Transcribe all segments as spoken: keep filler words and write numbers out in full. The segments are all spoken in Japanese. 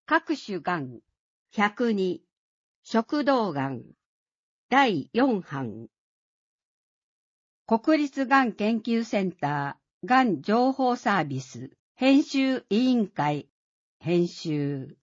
各種がんひゃくに食道がんだいよん版国立がん研究センターがん情報サービス編集委員会編集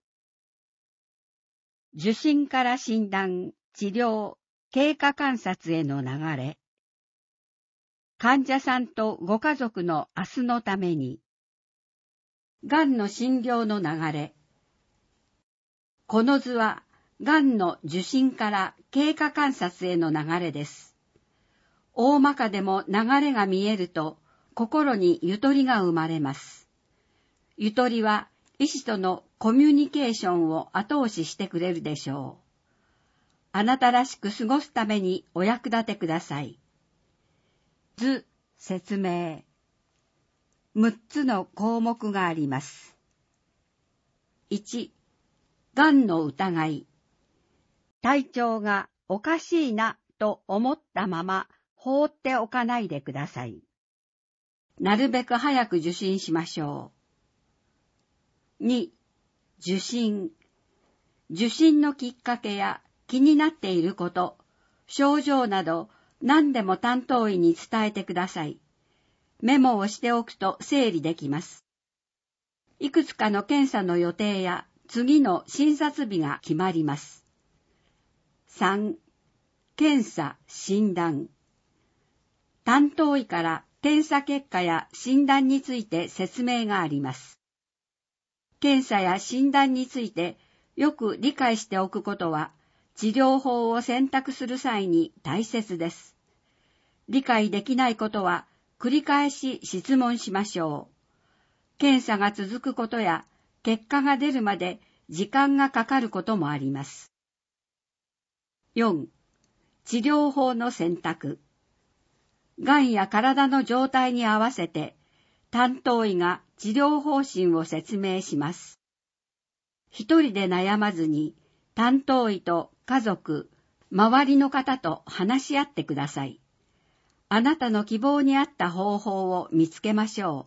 受診から診断、治療、経過観察への流れ患者さんとご家族の明日のためにがんの診療の流れこの図はがんの受診から経過観察への流れです。大まかでも流れが見えると心にゆとりが生まれます。ゆとりは医師とのコミュニケーションを後押ししてくれるでしょう。あなたらしく過ごすためにお役立てください。図、説明。むっつの項目があります。いち、がんの疑い。体調がおかしいなと思ったまま放っておかないでください。なるべく早く受診しましょう。に、受診。受診のきっかけや気になっていること、症状など何でも担当医に伝えてください。メモをしておくと整理できます。いくつかの検査の予定や次の診察日が決まります。さん、検査、診断。担当医から検査結果や診断について説明があります。検査や診断についてよく理解しておくことは、治療法を選択する際に大切です。理解できないことは繰り返し質問しましょう。検査が続くことや結果が出るまで時間がかかることもあります。よん、治療法の選択。がんや体の状態に合わせて担当医が治療方針を説明します。一人で悩まずに担当医と家族、周りの方と話し合ってください。あなたの希望に合った方法を見つけましょ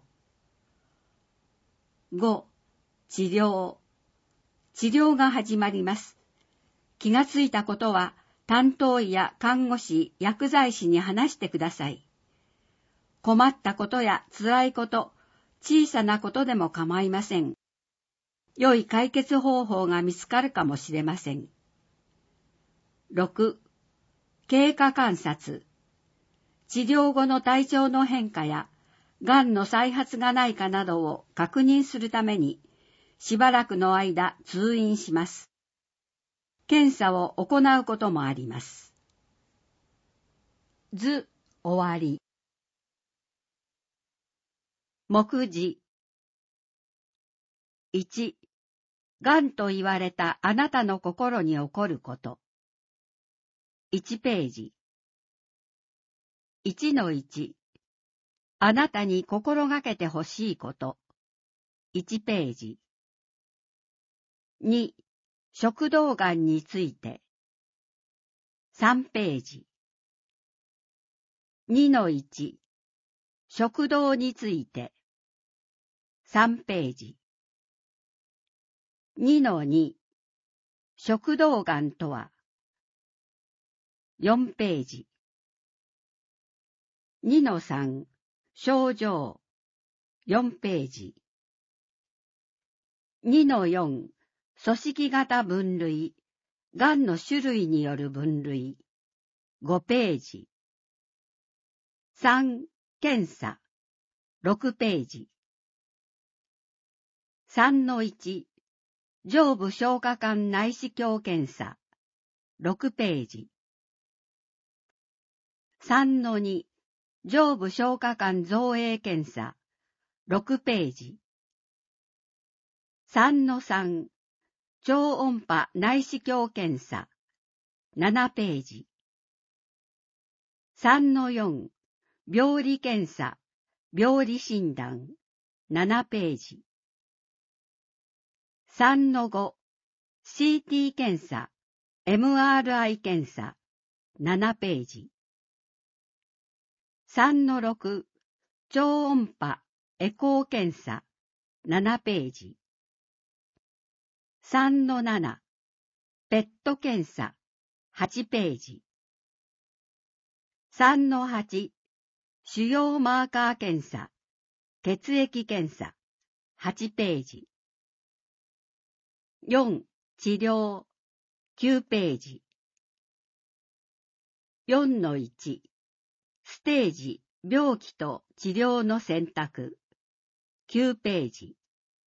う。ご、治療。治療が始まります。気がついたことは担当医や看護師、薬剤師に話してください。困ったことや辛いこと、小さなことでも構いません。良い解決方法が見つかるかもしれません。ろく、経過観察。治療後の体調の変化や、がんの再発がないかなどを確認するために、しばらくの間通院します。検査を行うこともあります。図、終わり。目次。いち、がんと言われたあなたの心に起こること。いちページ。いちのいち、あなたに心がけてほしいこと。いちページ。に、食道がんについて。さんページ。にのいち、食道について。さんページ。にのに、食道がんとは。よんページ。にのさん、症状。よんページ。にのよん、組織型分類。がんの種類による分類。ごページ。さん、検査。ろくページ。さんのいち、上部消化管内視鏡検査。ろくページ。さんのに、上部消化管造影検査。ろくページ。さんのさん、超音波内視鏡検査。ななページ。さんのよん、病理検査、病理診断。ななページ。さんのご、シーティー 検査、エムアールアイ 検査。ななページ。さんのろく、超音波エコー検査。ななページ。 さんのなな、ペット検査、はちページ。さんのはち、腫瘍マーカー検査、血液検査、はちページ。よん、治療、きゅうページ。よんのいち、ステージ、病気と治療の選択、きゅうページ。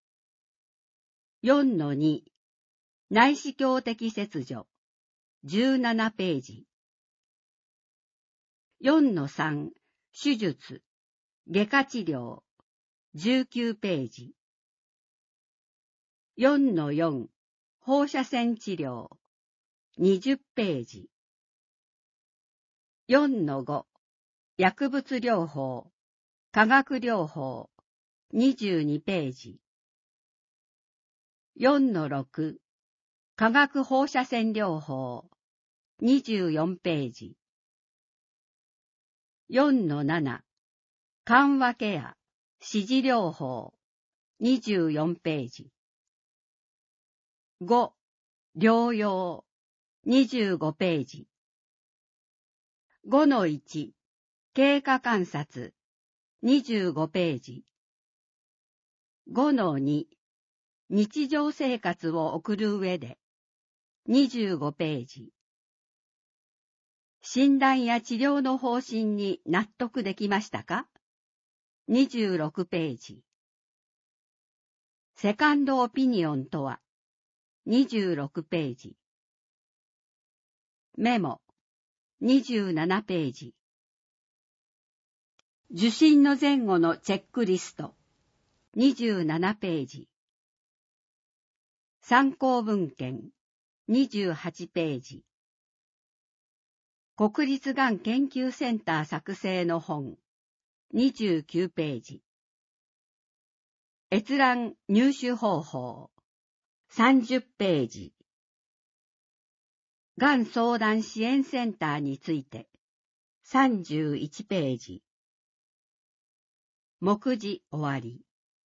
よんのに、内視鏡的切除、じゅうななページ。よんのさん、手術、外科治療、じゅうきゅうページ。よんのよん、放射線治療、にじゅうページ。よんのご、薬物療法、化学療法、にじゅうにページ。よんのろく、化学放射線療法、にじゅうよんページ。よんのなな、緩和ケア、指示療法、にじゅうよんページ。ご、療養、にじゅうごページ。ごのいち、経過観察、にじゅうごページ。ごのに、日常生活を送る上で、にじゅうごページ。診断や治療の方針に納得できましたか？にじゅうろくページ。セカンドオピニオンとは、にじゅうろくページ。メモ、にじゅうななページ。受診の前後のチェックリスト、にじゅうななページ。参考文献、にじゅうはちページ。国立がん研究センター作成の本、にじゅうきゅうページ。閲覧入手方法、さんじゅうページ。がん相談支援センターについて、さんじゅういちページ。目次終わり。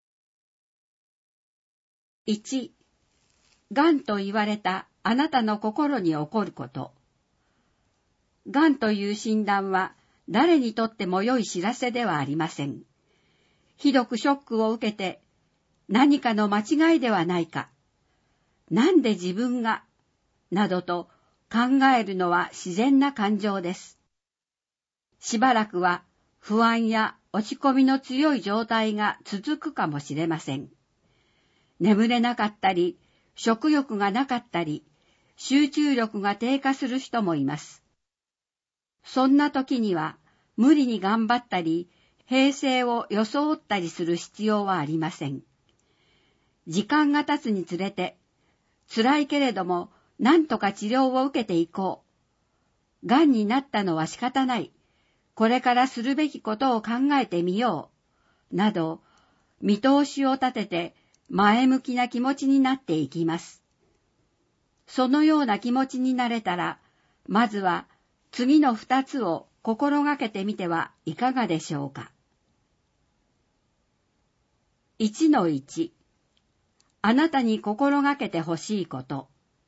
いち、がんと言われたあなたの心に起こること。がんという診断は誰にとっても良い知らせではありません。ひどくショックを受けて、何かの間違いではないか、なんで自分が、などと考えるのは自然な感情です。しばらくは不安や落ち込みの強い状態が続くかもしれません。眠れなかったり、食欲がなかったり、集中力が低下する人もいます。そんな時には無理に頑張ったり、平静を装ったりする必要はありません。時間が経つにつれて、辛いけれども何とか治療を受けていこう。がんになったのは仕方ない。これからするべきことを考えてみよう。など、見通しを立てて前向きな気持ちになっていきます。そのような気持ちになれたら、まずは次の二つを心がけてみてはいかがでしょうか。いちのいち、あなたに心がけてほしいこと。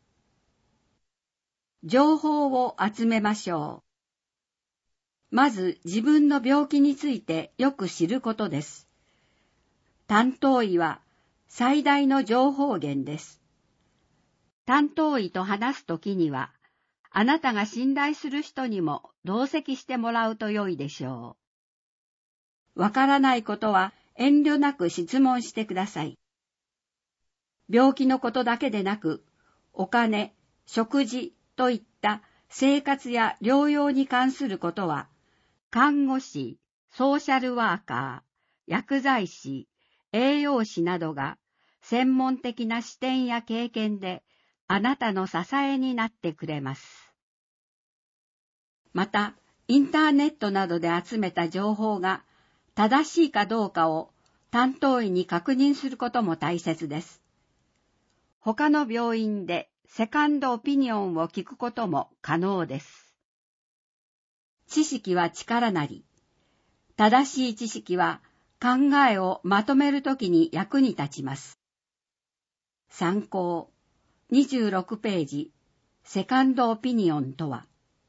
情報を集めましょう。まず自分の病気についてよく知ることです。担当医は最大の情報源です。担当医と話すときには、あなたが信頼する人にも同席してもらうと良いでしょう。わからないことは遠慮なく質問してください。病気のことだけでなく、お金、食事といった生活や療養に関することは、看護師、ソーシャルワーカー、薬剤師、栄養士などが専門的な視点や経験であなたの支えになってくれます。また、インターネットなどで集めた情報が正しいかどうかを担当医に確認することも大切です。他の病院でセカンドオピニオンを聞くことも可能です。知識は力なり。正しい知識は考えをまとめるときに役に立ちます。参考、 にじゅうろくページ、セカンドオピニオンとは、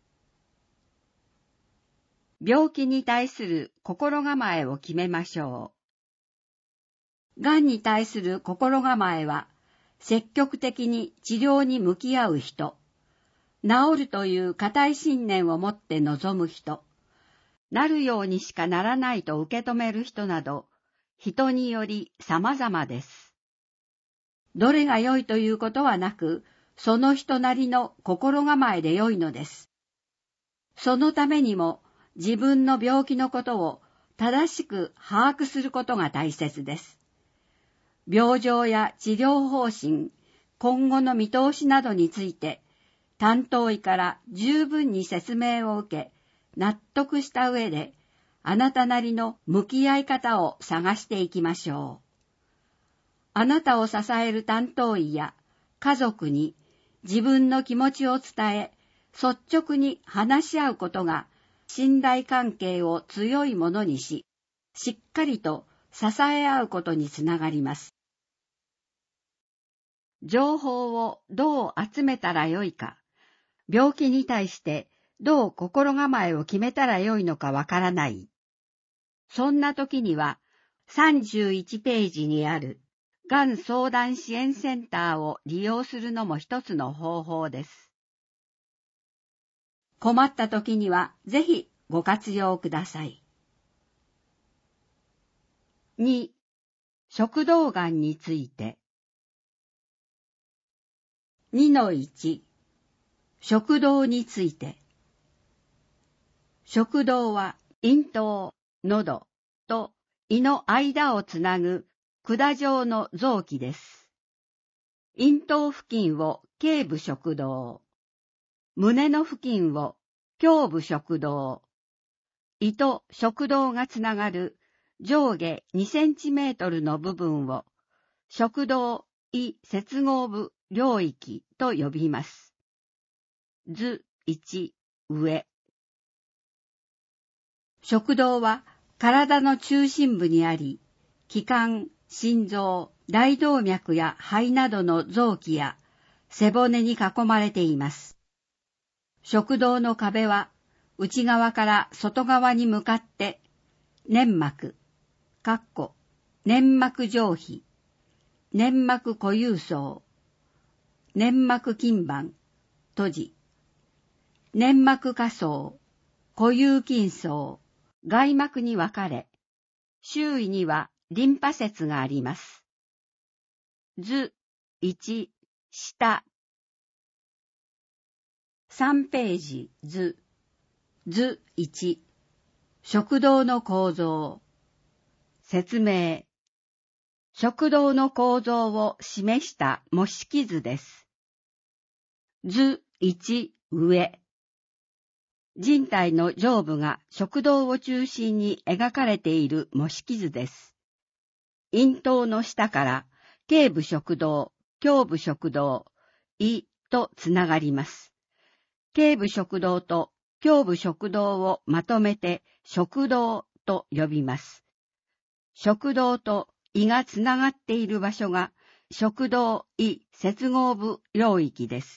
病気に対する心構えを決めましょう。がんに対する心構えは、積極的に治療に向き合う人、治るという固い信念を持って臨む人、なるようにしかならないと受け止める人など、人により様々です。どれが良いということはなく、その人なりの心構えで良いのです。そのためにも、自分の病気のことを正しく把握することが大切です。病状や治療方針、今後の見通しなどについて、担当医から十分に説明を受け、納得した上で、あなたなりの向き合い方を探していきましょう。あなたを支える担当医や家族に自分の気持ちを伝え、率直に話し合うことが信頼関係を強いものにし、しっかりと支え合うことにつながります。情報をどう集めたらよいか、病気に対してどう心構えを決めたらよいのかわからない。そんな時にはさんじゅういちページにあるがん相談支援センターを利用するのも一つの方法です。困った時にはぜひご活用ください。に、食道がんについて。にのいち、食道について。食道は咽頭、喉と胃の間をつなぐ管状の臓器です。咽頭付近を頸部食道、胸の付近を胸部食道、胃と食道がつながる上下にセンチメートルの部分を食道胃接合部領域と呼びます。図いち、上。食道は体の中心部にあり、気管、心臓、大動脈や肺などの臓器や背骨に囲まれています。食道の壁は内側から外側に向かって粘膜、かっこ粘膜上皮、粘膜固有層、粘膜筋板、閉じ、粘膜下層、固有筋層、外膜に分かれ、周囲にはリンパ節があります。図いち、下。さんページ図、図いち、食道の構造。説明。食道の構造を示した模式図です。図いち、上。人体の上部が食道を中心に描かれている模式図です。咽頭の下から頸部食道、胸部食道、胃とつながります。頸部食道と胸部食道をまとめて食道と呼びます。食道と胃がつながっている場所が食道胃接合部領域です。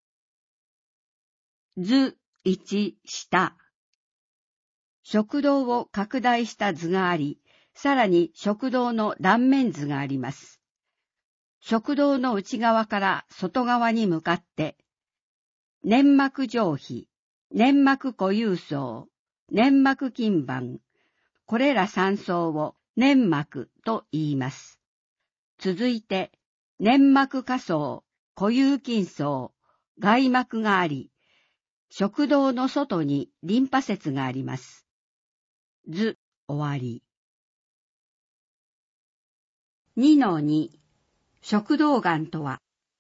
図いち、下。食道を拡大した図があり、さらに食道の断面図があります。食道の内側から外側に向かって、粘膜上皮、粘膜固有層、粘膜筋板、これらさん層を粘膜と言います。続いて、粘膜下層、固有筋層、外膜があり、食道の外にリンパ節があります。図、終わり。にのに、食道がんとは。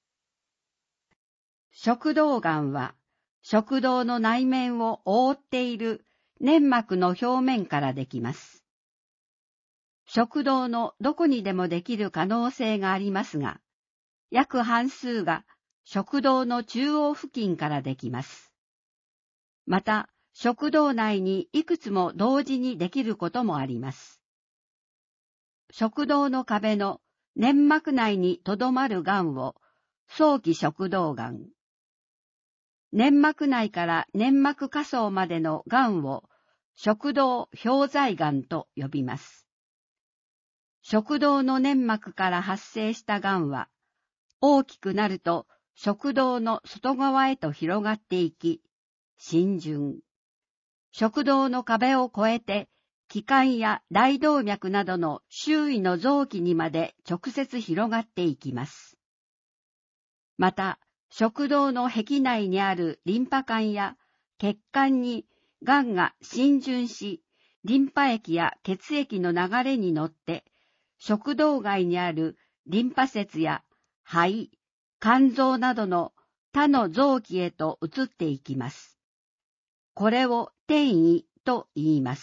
食道がんは、食道の内面を覆っている粘膜の表面からできます。食道のどこにでもできる可能性がありますが、約半数が食道の中央付近からできます。また、食道内にいくつも同時にできることもあります。食道の壁の粘膜内にとどまるがんを早期食道がん。粘膜内から粘膜下層までのがんを食道表剤がんと呼びます。食道の粘膜から発生したがんは、大きくなると食道の外側へと広がっていき、浸潤。食道の壁を越えて、気管や大動脈などの周囲の臓器にまで直接広がっていきます。また、食道の壁内にあるリンパ管や血管にがんが浸潤し、リンパ液や血液の流れに乗って、食道外にあるリンパ節や肺、肝臓などの他の臓器へと移っていきます。これを転移と言います。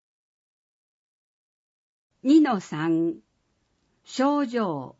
にのさん、症状。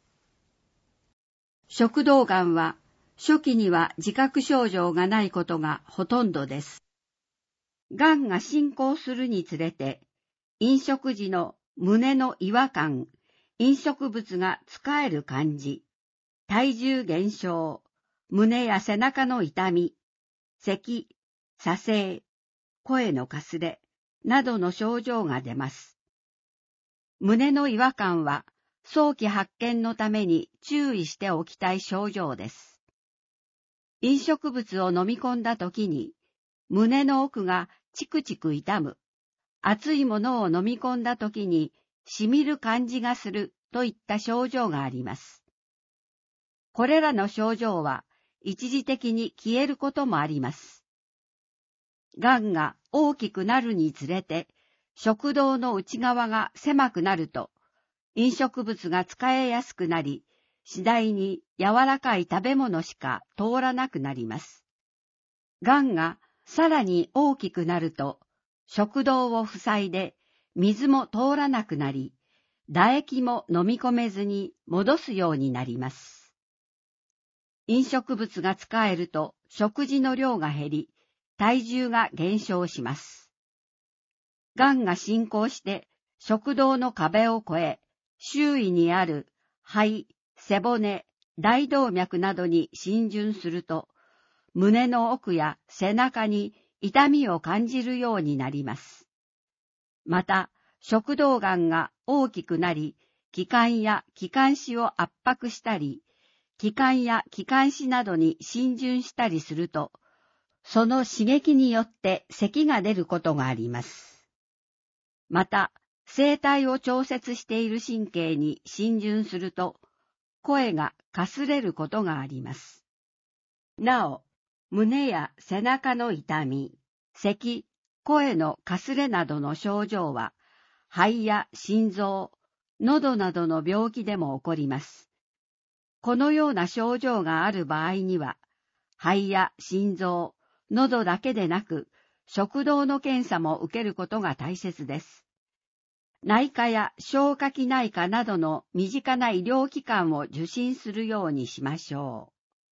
食道がんは初期には自覚症状がないことがほとんどです。がんが進行するにつれて、飲食時の胸の違和感、飲食物がつかえる感じ、体重減少、胸や背中の痛み、咳、左声、声のかすれなどの症状が出ます。胸の違和感は早期発見のために注意しておきたい症状です。飲食物を飲み込んだときに胸の奥がチクチク痛む、熱いものを飲み込んだときにしみる感じがするといった症状があります。これらの症状は一時的に消えることもあります。がんが大きくなるにつれて食道の内側が狭くなると飲食物が使えやすくなり、次第に柔らかい食べ物しか通らなくなります。がんがさらに大きくなると食道を塞いで水も通らなくなり、唾液も飲み込めずに戻すようになります。飲食物が使えると食事の量が減り、体重が減少します。がんが進行して食道の壁を越え、周囲にある肺、背骨、大動脈などに浸潤すると、胸の奥や背中に痛みを感じるようになります。また、食道がんが大きくなり、気管や気管支を圧迫したり、気管や気管支などに浸潤したりすると、その刺激によって咳が出ることがあります。また、声帯を調節している神経に浸潤すると、声がかすれることがあります。なお、胸や背中の痛み、咳、声のかすれなどの症状は、肺や心臓、喉などの病気でも起こります。このような症状がある場合には、肺や心臓、喉だけでなく、食道の検査も受けることが大切です。内科や消化器内科などの身近な医療機関を受診するようにしましょ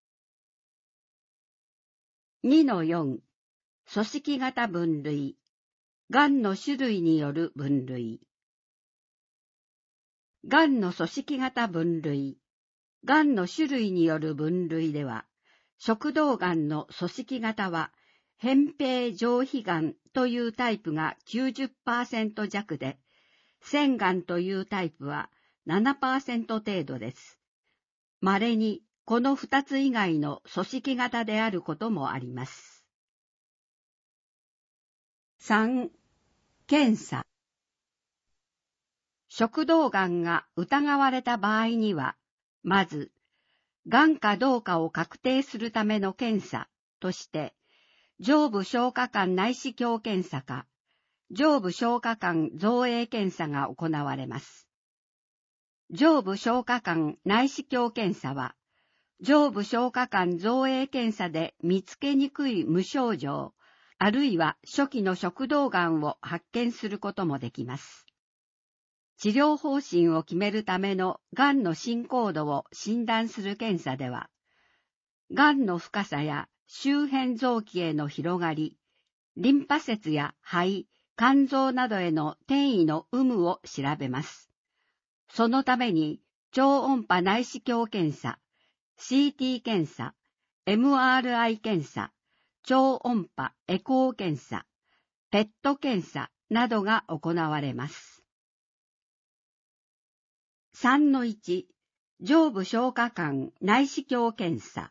う。にのよん、組織型分類。がんの種類による分類。がんの組織型分類。がんの種類による分類では、食道がんの組織型は、扁平上皮がんというタイプが きゅうじゅっパーセント 弱で、腺がんというタイプは ななパーセント 程度です。稀にこのふたつ以外の組織型であることもあります。さん、検査。食道がんが疑われた場合には、まず、がんかどうかを確定するための検査として、上部消化管内視鏡検査か、上部消化管造影検査が行われます。上部消化管内視鏡検査は、上部消化管造影検査で見つけにくい無症状、あるいは初期の食道がんを発見することもできます。治療方針を決めるためのがんの進行度を診断する検査では、がんの深さや周辺臓器への広がり、リンパ節や肺、肝臓などへの転移の有無を調べます。そのために超音波内視鏡検査、 シーティー 検査、エムアールアイ 検査、超音波エコー検査、ペット検査などが行われます。さんのいち、上部消化管内視鏡検査。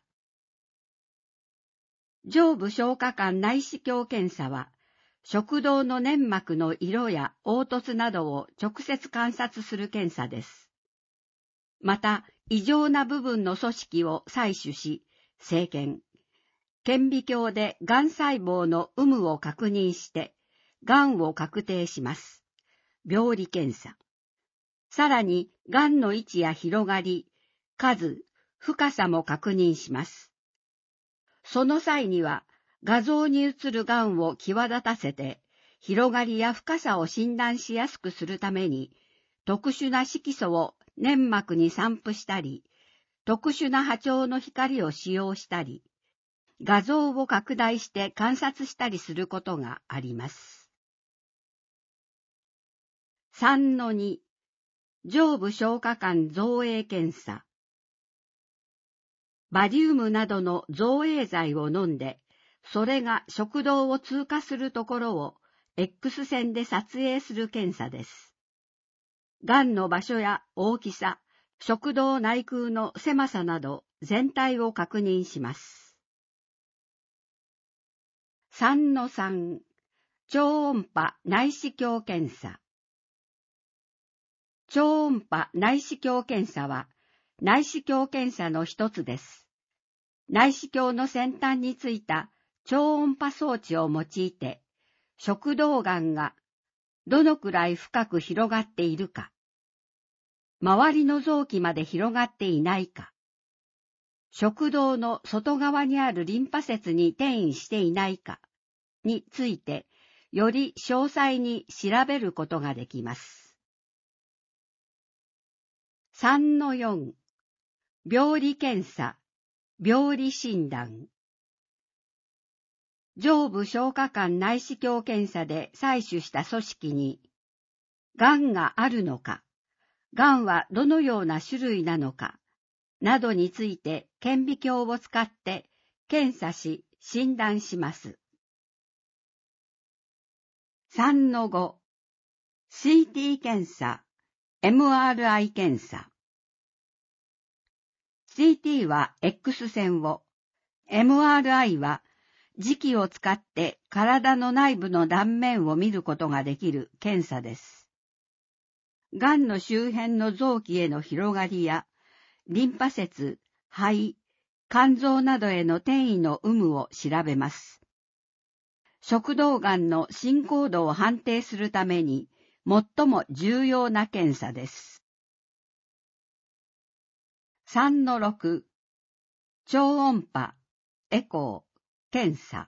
上部消化管内視鏡検査は、食道の粘膜の色や凹凸などを直接観察する検査です。また、異常な部分の組織を採取し、生検、顕微鏡でがん細胞の有無を確認して、がんを確定します。病理検査。さらに、がんの位置や広がり、数、深さも確認します。その際には、画像に映るがんを際立たせて、広がりや深さを診断しやすくするために、特殊な色素を粘膜に散布したり、特殊な波長の光を使用したり、画像を拡大して観察したりすることがあります。さんのに、上部消化管造影検査。バリウムなどの造影剤を飲んで、それが食道を通過するところを X 線で撮影する検査です。がんの場所や大きさ、食道内腔の狭さなど全体を確認します。さんのさん、超音波内視鏡検査。超音波内視鏡検査は内視鏡検査の一つです。内視鏡の先端についた超音波装置を用いて、食道がんがどのくらい深く広がっているか、周りの臓器まで広がっていないか、食道の外側にあるリンパ節に転移していないかについて、より詳細に調べることができます。さんのよん、病理検査、病理診断。上部消化管内視鏡検査で採取した組織に、がんがあるのか、がんはどのような種類なのか、などについて顕微鏡を使って検査し診断します。さんのご、シーティー 検査、エムアールアイ 検査。シーティー は X 線を、エムアールアイ は磁気を使って体の内部の断面を見ることができる検査です。がんの周辺の臓器への広がりや、リンパ節、肺、肝臓などへの転移の有無を調べます。食道がんの進行度を判定するために最も重要な検査です。さんのろく、超音波、エコー、検査。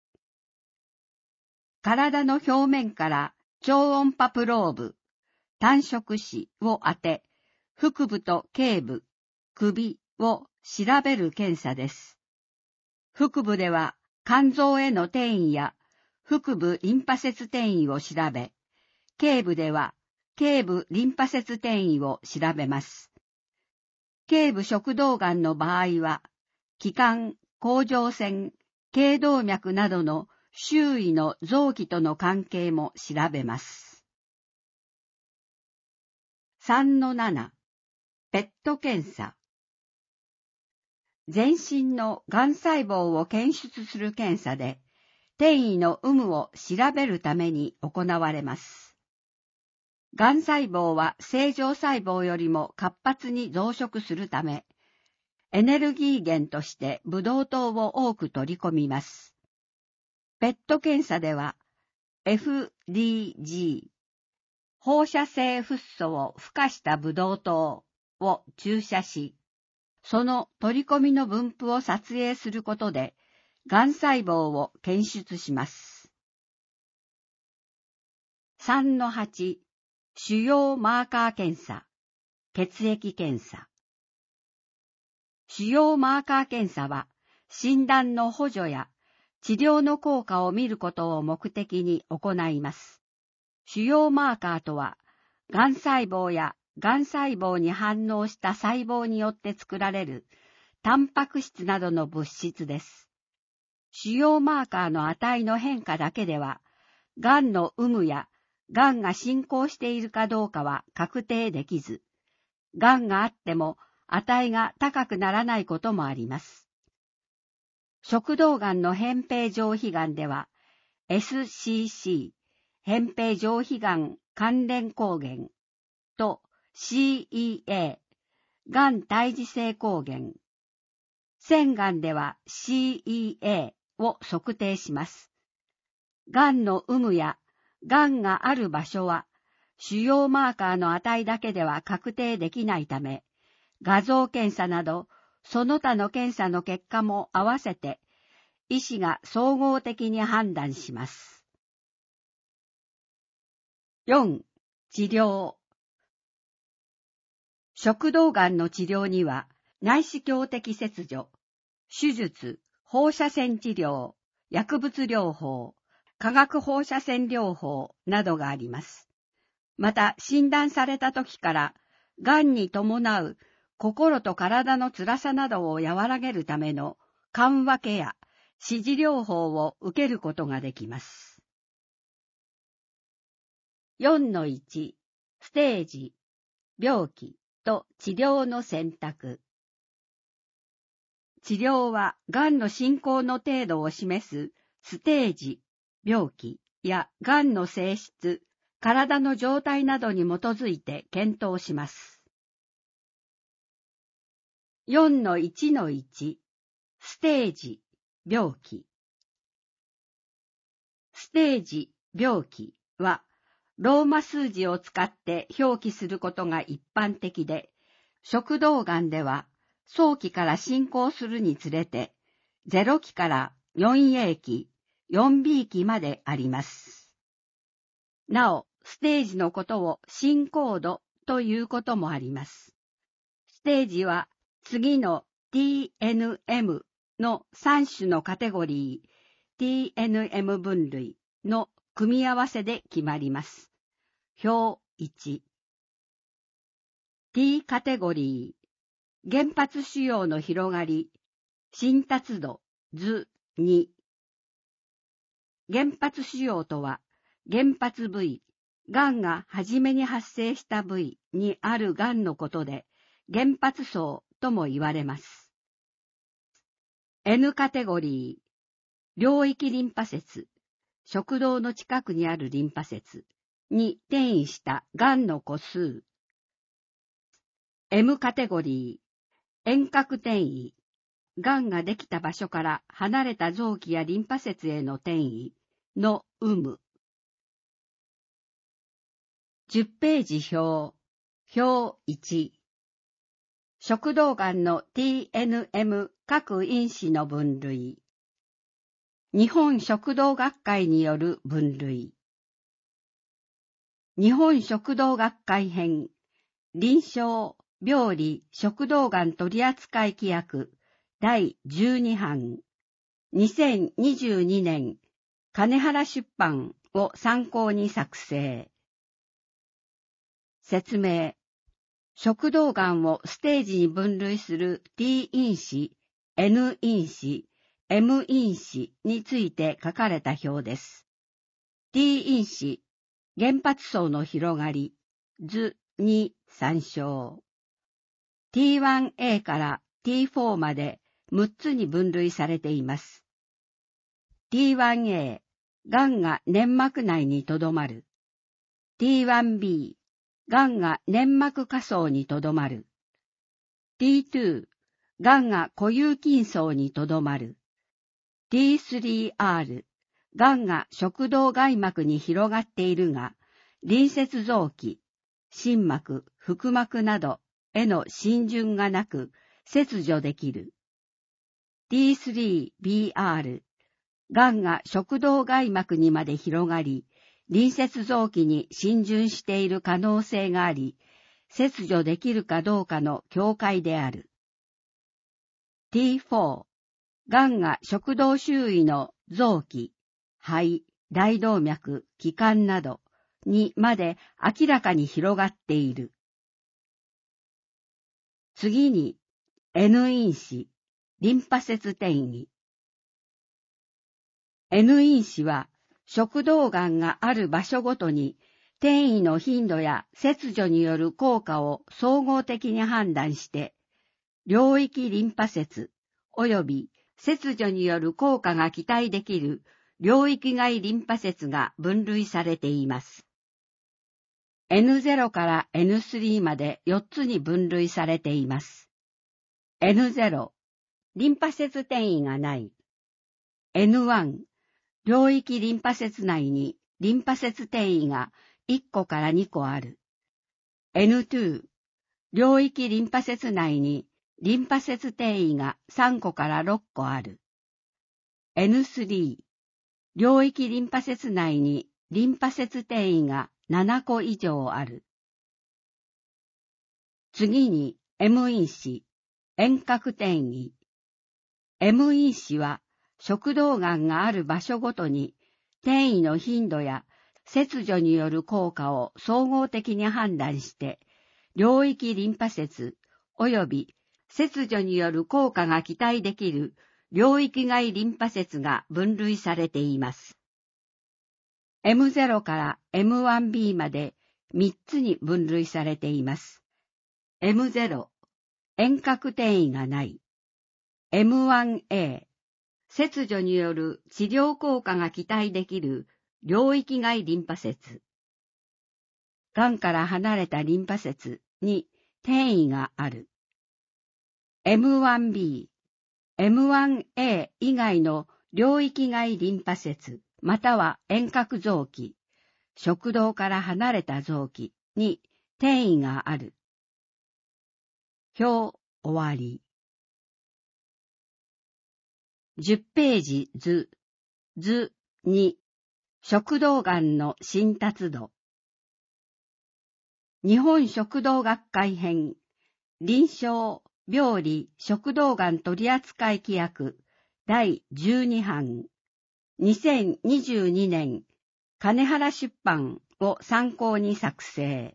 体の表面から超音波プローブ、単色子を当て、腹部と頸部、首を調べる検査です。腹部では肝臓への転移や腹部リンパ節転移を調べ、頸部では頸部リンパ節転移を調べます。頸部食道がんの場合は、気管、甲状腺、頸動脈などの周囲の臓器との関係も調べます。さんのなな、ペット検査。全身のがん細胞を検出する検査で、転移の有無を調べるために行われます。がん細胞は正常細胞よりも活発に増殖するため、エネルギー源としてブドウ糖を多く取り込みます。ペット検査では、エフディージー、放射性フッ素を付加したブドウ糖を注射し、その取り込みの分布を撮影することで、がん細胞を検出します。さんのはち、腫瘍マーカー検査、血液検査。腫瘍マーカー検査は、診断の補助や治療の効果を見ることを目的に行います。腫瘍マーカーとは、がん細胞やがん細胞に反応した細胞によって作られるタンパク質などの物質です。腫瘍マーカーの値の変化だけでは、がんの有無やがんが進行しているかどうかは確定できず、がんがあっても値が高くならないこともあります。食道がんの扁平上皮がんでは、エスシーシー、扁平上皮がん関連抗原と シーイーエー、がん胎児性抗原、腺がんでは シーイーエー を測定します。がんの有無やがんがある場所は、腫瘍マーカーの値だけでは確定できないため、画像検査などその他の検査の結果も合わせて、医師が総合的に判断します。よん. 治療。食道がんの治療には、内視鏡的切除、手術、放射線治療、薬物療法、化学放射線療法などがあります。また、診断された時から、がんに伴う心と体の辛さなどを和らげるための緩和ケア、支持療法を受けることができます。よんのいち、ステージ、病気と治療の選択。治療は、がんの進行の程度を示すステージ、病気やがんの性質、体の状態などに基づいて検討します。よんのいちのいち、ステージ、病気。ステージ、病気は、ローマ数字を使って表記することが一般的で、食道がんでは、早期から進行するにつれて、ゼロ期から よんエー 期、よんビー 期まであります。なお、ステージのことを進行度ということもあります。ステージは次の ティーエヌエム のさん種のカテゴリー、ティーエヌエム 分類の組み合わせで決まります。表いち。T カテゴリー、原発腫瘍の広がり、浸達度図に。原発腫瘍とは、原発部位、がんが初めに発生した部位にあるがんのことで、原発層とも言われます。N カテゴリー、領域リンパ節、食道の近くにあるリンパ節に転移したがんの個数。M カテゴリー、遠隔転移、がんができた場所から離れた臓器やリンパ節への転移の有無。じゅっページ表、表いち。食道がんの ティーエヌエム 各因子の分類。日本食道学会による分類。日本食道学会編、臨床、病理、食道がん取扱規約だいじゅうにはん、にせんにじゅうにねん、金原出版を参考に作成。説明。食道がんをステージに分類する T 因子、N 因子、M 因子について書かれた表です。T 因子、原発層の広がり、図に参照。ティーワンエー から ティーフォー までむっつに分類されています。ティーワンエー、がんが粘膜内にとどまる。ティーワンビー、がんが粘膜下層にとどまる。ティーツー、がんが固有筋層にとどまる。ティースリーアール、がんが食道外膜に広がっているが、隣接臓器、心膜、腹膜などへの浸潤がなく、切除できる。ティースリービーアール、がんが食道外膜にまで広がり、隣接臓器に浸潤している可能性があり、切除できるかどうかの境界である。ティーフォー、がんが食道周囲の臓器、肺、大動脈、気管などにまで明らかに広がっている。次に、N 因子、 リンパ節転移。N 因子は食道がんがある場所ごとに転移の頻度や切除による効果を総合的に判断して、領域リンパ節及び切除による効果が期待できる領域外リンパ節が分類されています。エヌゼロ から エヌスリー までよっつに分類されています。エヌゼロ、リンパ節転移がない。エヌワン、領域リンパ節内にリンパ節転移がいっこからにこある。エヌツー、領域リンパ節内にリンパ節転移がさんこからろっこある。エヌスリー、領域リンパ節内にリンパ節転移がななこ以上ある。次に M 因子、遠隔転移。M 因子は食道がんがある場所ごとに転移の頻度や切除による効果を総合的に判断して、領域リンパ節及び切除による効果が期待できる領域外リンパ節が分類されています。エムゼロ から エムワンビー までみっつに分類されています。エムゼロ、遠隔転移がない。エムワンエー、切除による治療効果が期待できる領域外リンパ節。がんから離れたリンパ節に転移がある。エムワンビー、エムワンエー 以外の領域外リンパ節または遠隔臓器、食道から離れた臓器に転移がある。表終わり。じゅっページ図、図に、食道がんの診達度。日本食道学会編、臨床、病理、食道がん取扱規約、だいじゅうにはん、にせんにじゅうにねん、金原出版を参考に作成。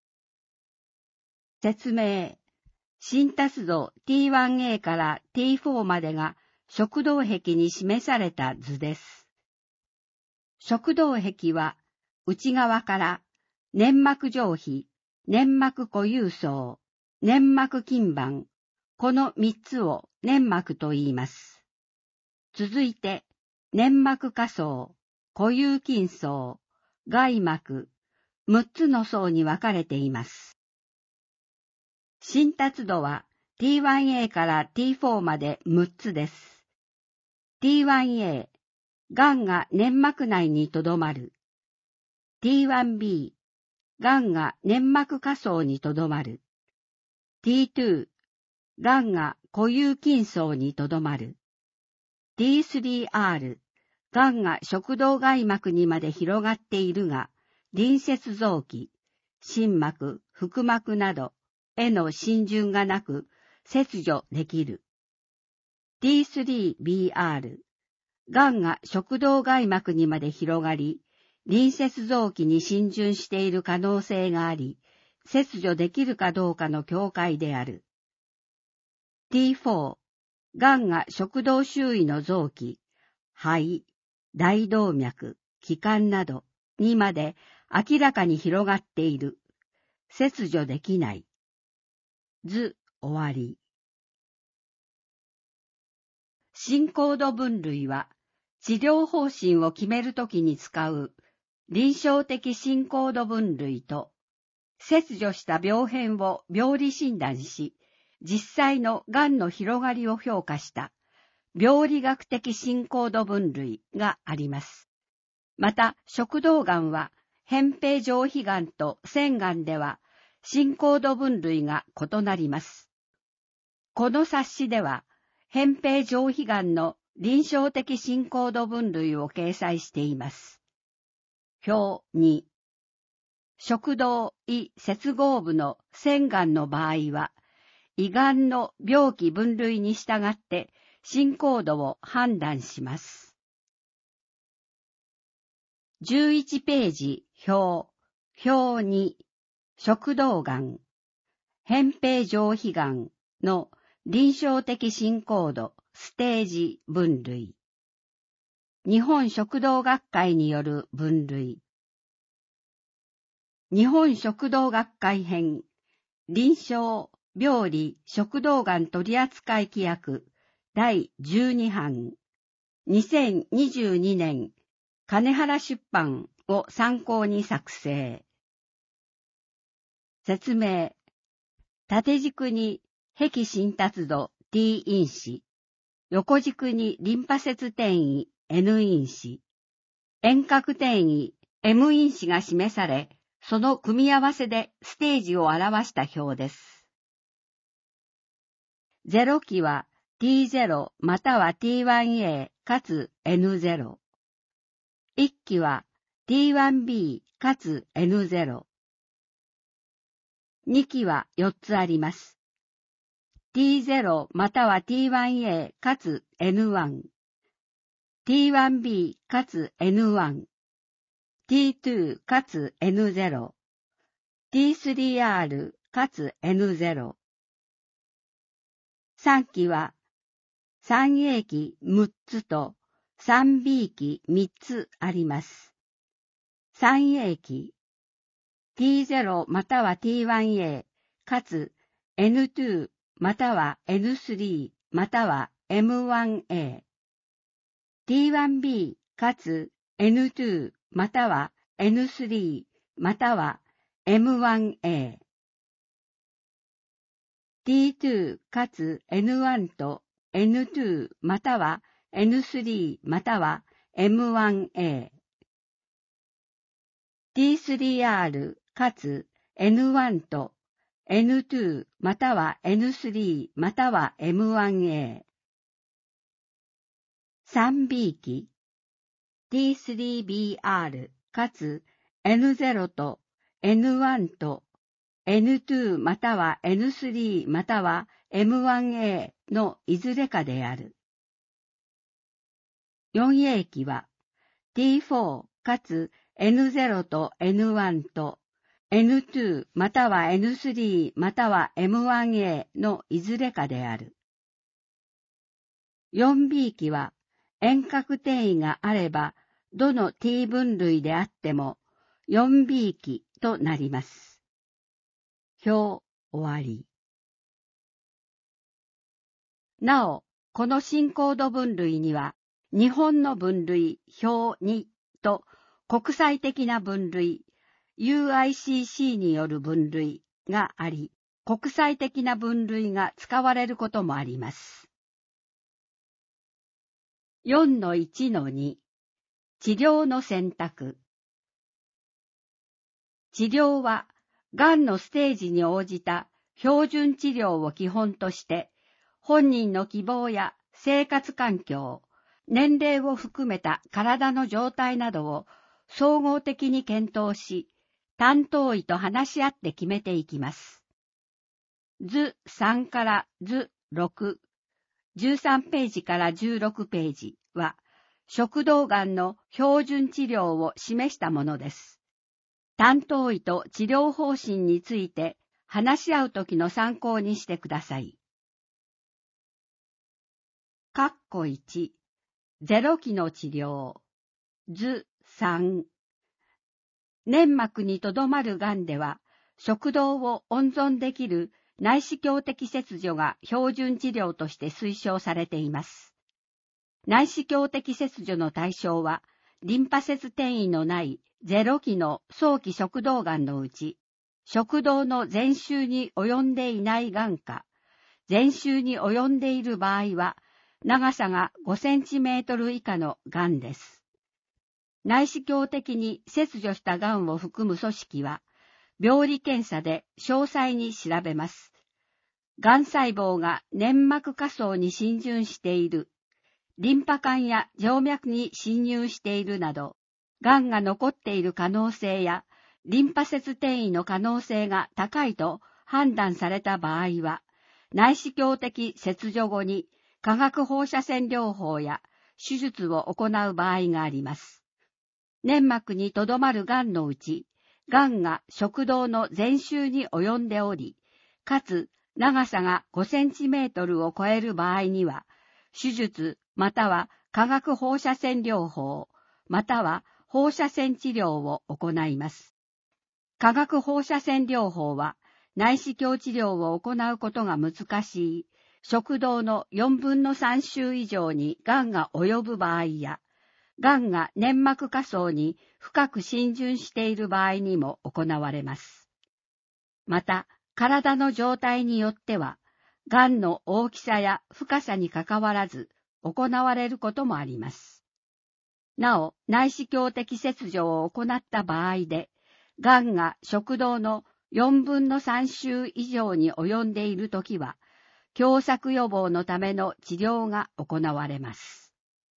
説明。診達度 ティーワンエー から ティーフォー までが食道壁に示された図です。食道壁は内側から粘膜上皮、粘膜固有層、粘膜筋板、このみっつを粘膜と言います。続いて粘膜下層、固有筋層、外膜、むっつの層に分かれています。診達度は ティーワンエー から ティーフォー までむっつです。ティーワンエー、がんが粘膜内にとどまる。ティーワンビー、がんが粘膜下層にとどまる。ティーツー、がんが固有筋層にとどまる。ティースリーアール、がんが食道外膜にまで広がっているが、隣接臓器、心膜、腹膜などへの浸潤がなく、切除できる。ティースリービーアール、がんが食道外膜にまで広がり、隣接臓器に浸潤している可能性があり、切除できるかどうかの境界である。ティーフォー、がんが食道周囲の臓器、肺、大動脈、気管などにまで明らかに広がっている。切除できない。図終わり。進行度分類は、治療方針を決めるときに使う臨床的進行度分類と、切除した病変を病理診断し、実際のがんの広がりを評価した病理学的進行度分類があります。また、食道がんは、扁平上皮がんと腺がんでは、進行度分類が異なります。この冊子では、扁平上皮がんの臨床的進行度分類を掲載しています。表に、食道胃接合部の腺がんの場合は、胃がんの病気分類に従って進行度を判断します。じゅういちページ表、表に、食道がん、扁平上皮がんの臨床的進行度、ステージ分類。日本食道学会による分類。日本食道学会編、臨床、病理、食道がん取扱規約だいじゅうにはん、にせんにじゅうにねん、金原出版を参考に作成。説明。縦軸に壁浸達度 T 因子、横軸にリンパ節転移 N 因子、遠隔転移 M 因子が示され、その組み合わせでステージを表した表です。ゼロ期は ティーゼロ または ティーワンエー かつ エヌゼロ。いち期は ティーワンビー かつ エヌゼロ。に期はよっつあります。ティーゼロ または ティーワンエー かつ エヌワン。ティーワンビー かつ エヌワン。ティーツー かつ エヌゼロ。ティースリーアール かつ エヌゼロ。さん期は スリーエー 期むっつと スリービー 期みっつあります。スリーエー 期 ティーゼロ または ティーワンエー かつ エヌツー または エヌスリー または エムワンエー。ティーワンビー かつ エヌツー または エヌスリー または エムワンエー。ティーツー かつ エヌワン と エヌツー または エヌスリー または エムワンエー。ティースリーアール かつ エヌワン と エヌツー または エヌスリー または エムワンエー。スリービー 期 ティースリービーアール かつ エヌゼロ と エヌワン と エヌツー または エヌスリー または エムワンエー のいずれかである。よんエー 期は ティーフォー かつ エヌゼロ と エヌワン と エヌツー または エヌスリー または エムワンエー のいずれかである。よんビー 期は遠隔転移があれば、どの T 分類であっても よんビー 期となります。表終わり。なお、この進行度分類には、日本の分類表にと国際的な分類 ユーアイシーシー による分類があり、国際的な分類が使われることもあります。よんのいちのに 治療の選択。治療は、がんのステージに応じた標準治療を基本として、本人の希望や生活環境、年齢を含めた体の状態などを総合的に検討し、担当医と話し合って決めていきます。図さんから図ろく、じゅうさんページからじゅうろくページは、食道がんの標準治療を示したものです。担当医と治療方針について話し合うときの参考にしてください。括弧いち、ゼロ期の治療。図さん。粘膜にとどまるがんでは、食道を温存できる内視鏡的切除が標準治療として推奨されています。内視鏡的切除の対象は、リンパ節転移のないゼロ期の早期食道がんのうち、食道の全周に及んでいないがんか、全周に及んでいる場合は、長さがごセンチメートル以下のがんです。内視鏡的に切除したがんを含む組織は、病理検査で詳細に調べます。がん細胞が粘膜下層に浸潤している、リンパ管や静脈に侵入しているなど、がんが残っている可能性や、リンパ節転移の可能性が高いと判断された場合は、内視鏡的切除後に化学放射線療法や手術を行う場合があります。粘膜にとどまるがんのうち、がんが食道の全周に及んでおり、かつ長さがごセンチメートルを超える場合には、手術または化学放射線療法、または放射線治療を行います。化学放射線療法は内視鏡治療を行うことが難しい食道のよんぶんのさん周以上に癌が及ぶ場合や、癌が粘膜下層に深く浸潤している場合にも行われます。また、体の状態によっては、癌の大きさや深さにかかわらず行われることもあります。なお、内視鏡的切除を行った場合で、癌が食道のよんぶんのさん周以上に及んでいるときは、狭窄予防のための治療が行われます。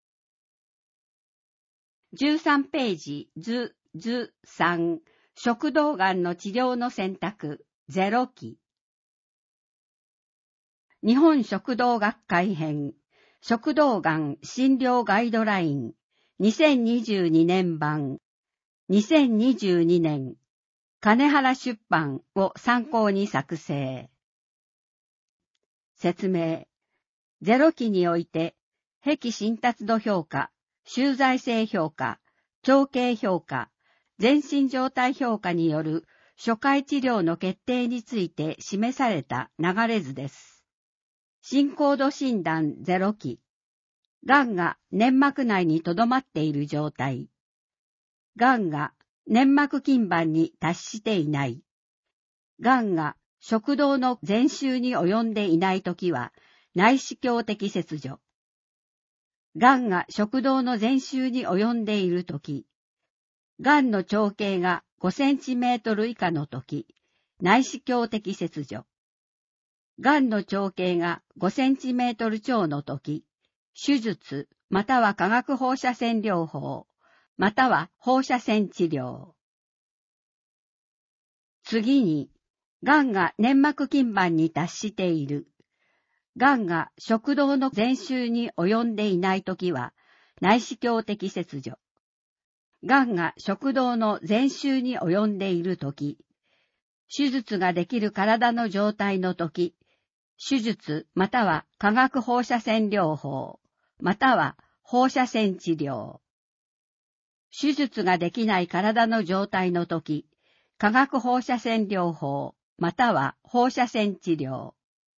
じゅうさんページ図図さん、食道がんの治療の選択ゼロ期。日本食道学会編食道がん診療ガイドラインにせんにじゅうにねん版にせんにじゅうにねん金原出版を参考に作成。説明。ゼロ期において、壁浸達度評価、集在性評価、長径評価、全身状態評価による初回治療の決定について示された流れ図です。進行度診断ゼロ期。癌が粘膜内に留まっている状態。癌が粘膜筋板に達していない。癌が食道の全周に及んでいないときは内視鏡的切除。癌が食道の全周に及んでいるとき、癌の長径がごセンチメートル以下のとき、内視鏡的切除。癌の長径がごセンチメートル超のとき、手術または化学放射線療法、または放射線治療。次に、癌が粘膜筋板に達している。癌が食道の全周に及んでいないときは、内視鏡的切除。癌が食道の全周に及んでいるとき、手術ができる体の状態のとき、手術または化学放射線療法、または放射線治療。手術ができない体の状態のとき、化学放射線療法、または放射線治療。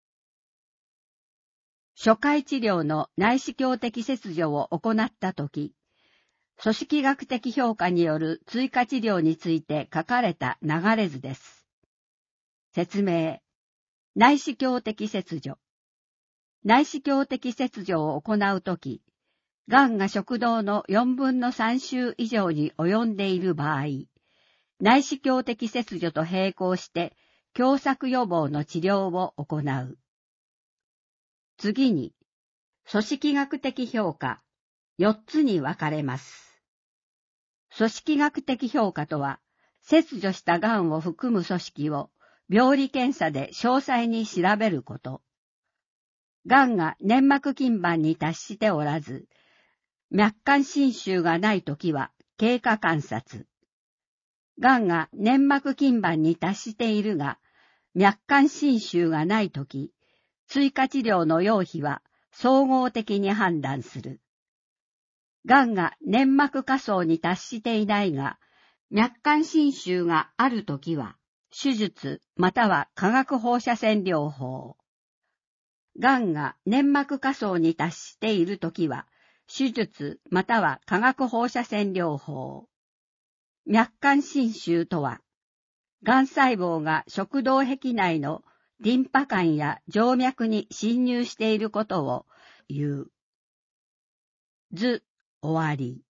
初回治療の内視鏡的切除を行ったとき、組織学的評価による追加治療について書かれた流れ図です。説明。内視鏡的切除。内視鏡的切除を行うとき、癌が食道のよんぶんのさん周以上に及んでいる場合、内視鏡的切除と並行して狭窄予防の治療を行う。次に、組織学的評価、よっつに分かれます。組織学的評価とは、切除した癌を含む組織を病理検査で詳細に調べること。癌が粘膜筋板に達しておらず、脈管侵襲がないときは経過観察。癌が粘膜筋板に達しているが、脈管侵襲がないとき、追加治療の要否は総合的に判断する。癌が粘膜下層に達していないが、脈管侵襲があるときは、手術または化学放射線療法。癌が粘膜下層に達しているときは、手術または化学放射線療法。脈管侵襲とは、癌細胞が食道壁内のリンパ管や静脈に侵入していることを言う。図、終わり。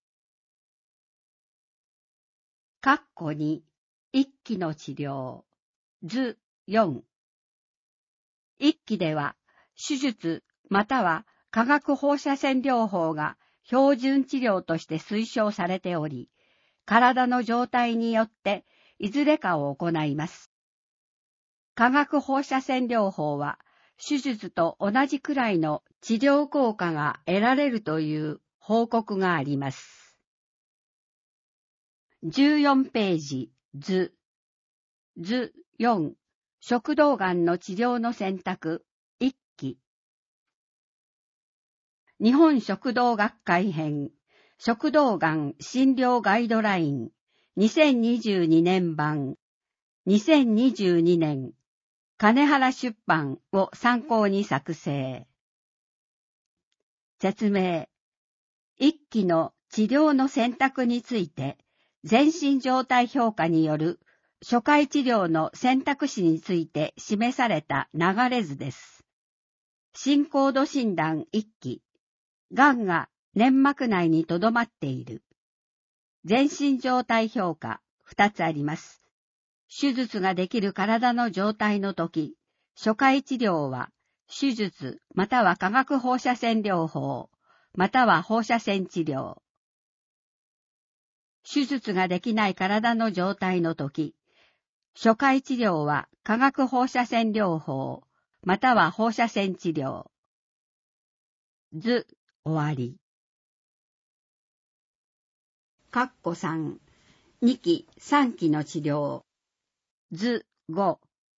括弧に、一期の治療。図よん。一期では、手術または化学放射線療法が標準治療として推奨されており、体の状態によっていずれかを行います。化学放射線療法は手術と同じくらいの治療効果が得られるという報告があります。じゅうよんページ図図よん食道がんの治療の選択一期。日本食道学会編食道がん診療ガイドラインにせんにじゅうにねん版にせんにじゅうにねん金原出版を参考に作成。説明。一期の治療の選択について全身状態評価による初回治療の選択肢について示された流れ図です。進行度診断いっき。がんが粘膜内にとどまっている。全身状態評価ふたつあります。手術ができる体の状態のとき、初回治療は手術または化学放射線療法、または放射線治療。手術ができない体の状態のとき、初回治療は化学放射線療法、または放射線治療。図、終わり。かっこさん、にき、さんきの治療。図ご。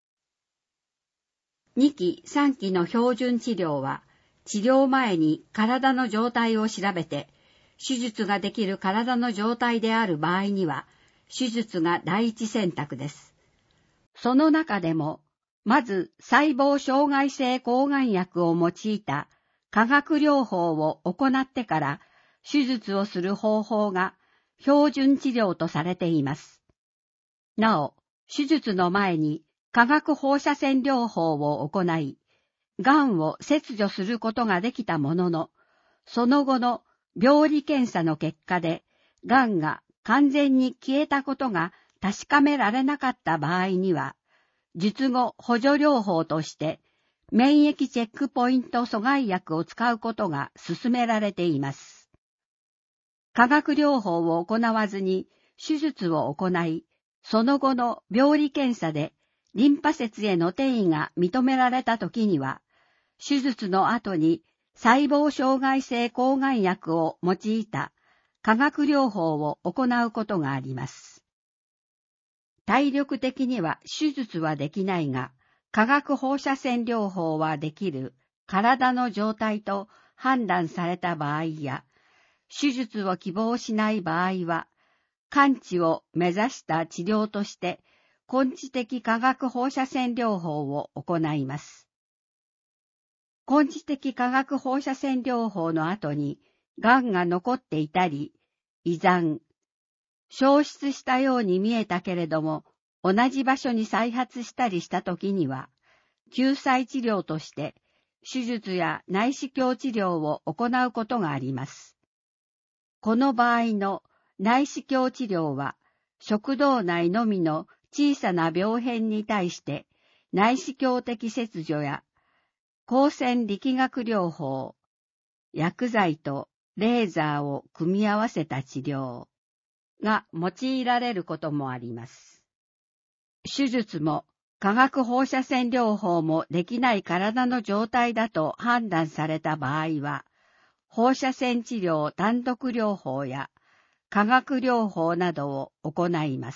にき、さんきの標準治療は、治療前に体の状態を調べて、手術ができる体の状態である場合には、手術が第一選択です。その中でも、まず細胞障害性抗がん薬を用いた化学療法を行ってから手術をする方法が標準治療とされています。なお、手術の前に化学放射線療法を行い、がんを切除することができたものの、その後の病理検査の結果で、がんが完全に消えたことが確かめられなかった場合には、術後補助療法として免疫チェックポイント阻害薬を使うことが勧められています。化学療法を行わずに手術を行い、その後の病理検査でリンパ節への転移が認められたときには、手術の後に細胞障害性抗がん薬を用いた化学療法を行うことがあります。体力的には手術はできないが、化学放射線療法はできる体の状態と判断された場合や、手術を希望しない場合は、完治を目指した治療として、根治的化学放射線療法を行います。根治的化学放射線療法の後に、がんが残っていたり、移残、消失したように見えたけれども、同じ場所に再発したりしたときには、救済治療として、手術や内視鏡治療を行うことがあります。この場合の内視鏡治療は、食道内のみの小さな病変に対して、内視鏡的切除や、光線力学療法、薬剤とレーザーを組み合わせた治療が用いられることもあります。手術も化学放射線療法もできない体の状態だと判断された場合は、放射線治療単独療法や化学療法などを行います。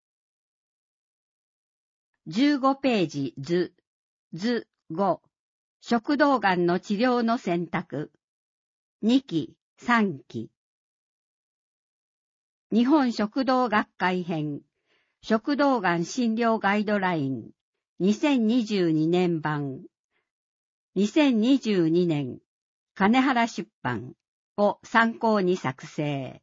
じゅうごページ図、図ご、食道がんの治療の選択、にき、さんき。日本食道学会編、食道がん診療ガイドライン、にせんにじゅうにねん版、にせんにじゅうにねん、金原出版を参考に作成。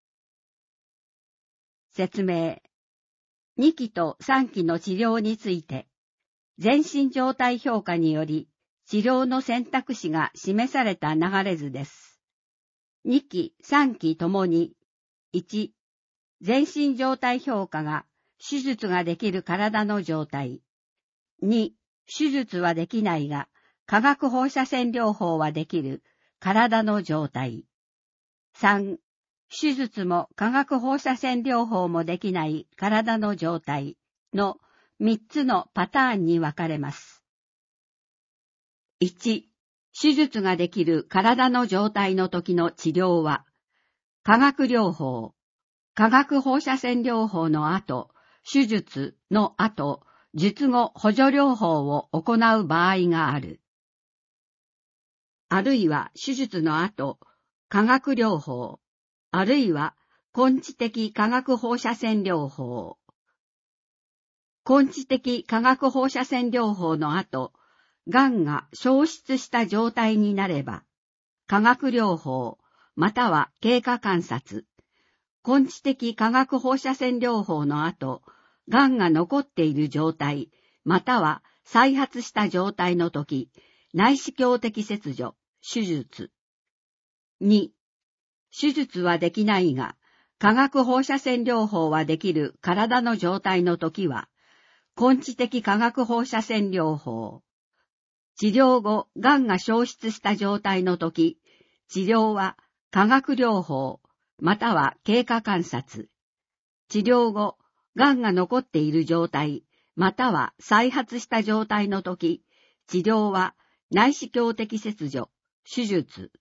説明。にきとさんきの治療について、全身状態評価により、治療の選択肢が示された流れ図です。にき、さんきともに、いち、全身状態評価が手術ができる体の状態。に、手術はできないが、化学放射線療法はできる体の状態。さん、手術も化学放射線療法もできない体の状態のみっつのパターンに分かれます。いち、手術ができる体の状態の時の治療は、化学療法、化学放射線療法の後、手術の後、 術後補助療法を行う場合がある。あるいは手術の後、化学療法、あるいは根治的化学放射線療法。根治的化学放射線療法の後、癌が消失した状態になれば、化学療法、または経過観察、根治的化学放射線療法の後、癌が残っている状態、または再発した状態の時、内視鏡的切除、手術。に、手術はできないが、化学放射線療法はできる体の状態の時は、根治的化学放射線療法。治療後、癌が消失した状態の時、治療は化学療法、または経過観察。治療後、癌が残っている状態、または再発した状態の時、治療は内視鏡的切除、手術。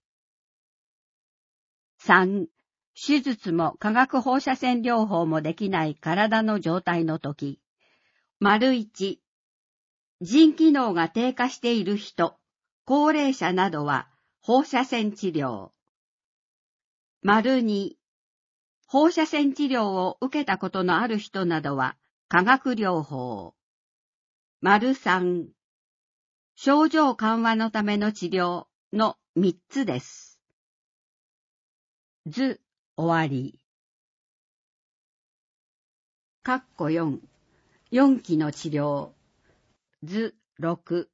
さん、手術も化学放射線療法もできない体の状態の時。丸いち、腎機能が低下している人、高齢者などは放射線治療。丸に、放射線治療を受けたことのある人などは化学療法。丸さん、症状緩和のための治療のみっつです。図、終わり。括弧よん、よん期の治療。図ろく。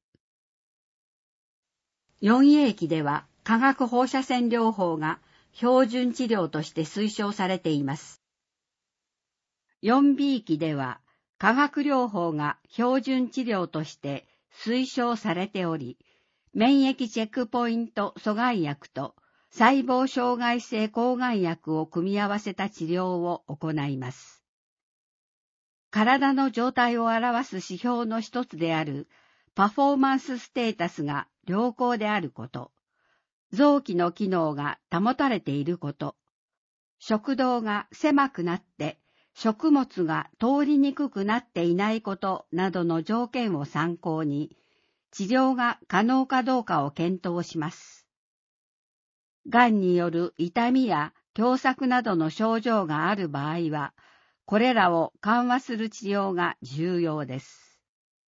よんエー期では化学放射線療法が標準治療として推奨されています。よんビー期では化学療法が標準治療として推奨されており、免疫チェックポイント阻害薬と細胞障害性抗がん薬を組み合わせた治療を行います。体の状態を表す指標の一つであるパフォーマンスステータスが良好であること、臓器の機能が保たれていること、食道が狭くなって食物が通りにくくなっていないことなどの条件を参考に、治療が可能かどうかを検討します。がんによる痛みや狭窄などの症状がある場合は、これらを緩和する治療が重要です。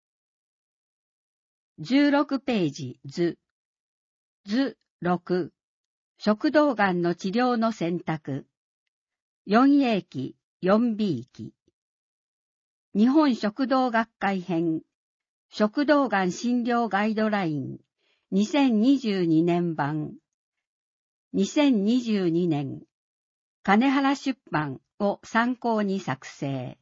じゅうろくページ図。図ろく。食道がんの治療の選択。よんエー期、よんビー期。日本食道学会編。食道がん診療ガイドライン。にせんにじゅうにねん版。にせんにじゅうにねん。金原出版を参考に作成。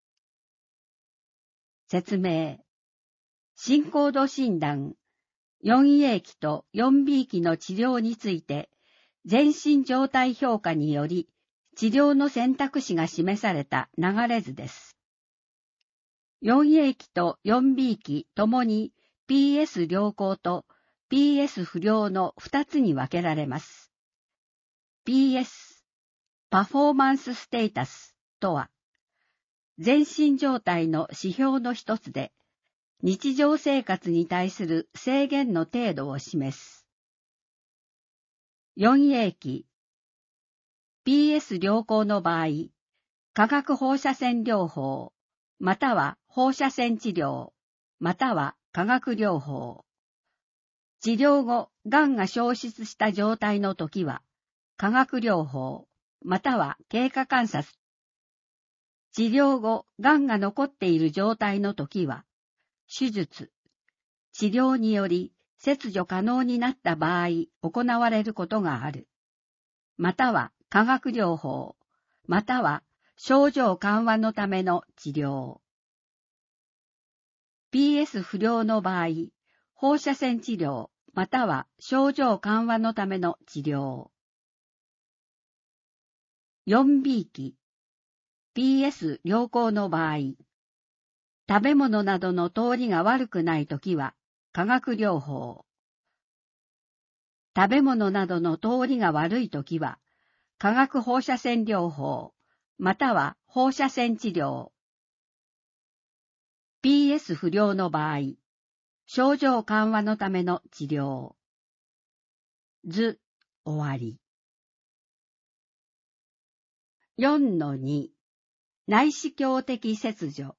説明。進行度診断。よんエー期とよんビー期の治療について、全身状態評価により、治療の選択肢が示された流れ図です。よんエー期とよんビー期ともに ピーエス 良好と ピーエス 不良のふたつに分けられます。ピーエス、パフォーマンスステータスとは、全身状態の指標の一つで、日常生活に対する制限の程度を示す。よんエー期、ピーエス 良好の場合、化学放射線療法、または放射線治療、または化学療法。治療後、がんが消失した状態の時は、化学療法、または経過観察。治療後、がんが残っている状態の時は、手術。治療により切除可能になった場合、行われることがある。または化学療法、または症状緩和のための治療。ピーエス 不良の場合、放射線治療、または症状緩和のための治療。よんビー期、ピーエス 良好の場合、食べ物などの通りが悪くないときは化学療法。食べ物などの通りが悪いときは化学放射線療法、または放射線治療。 ピーエス 不良の場合、症状緩和のための治療。図、終わり。よんのに、内視鏡的切除。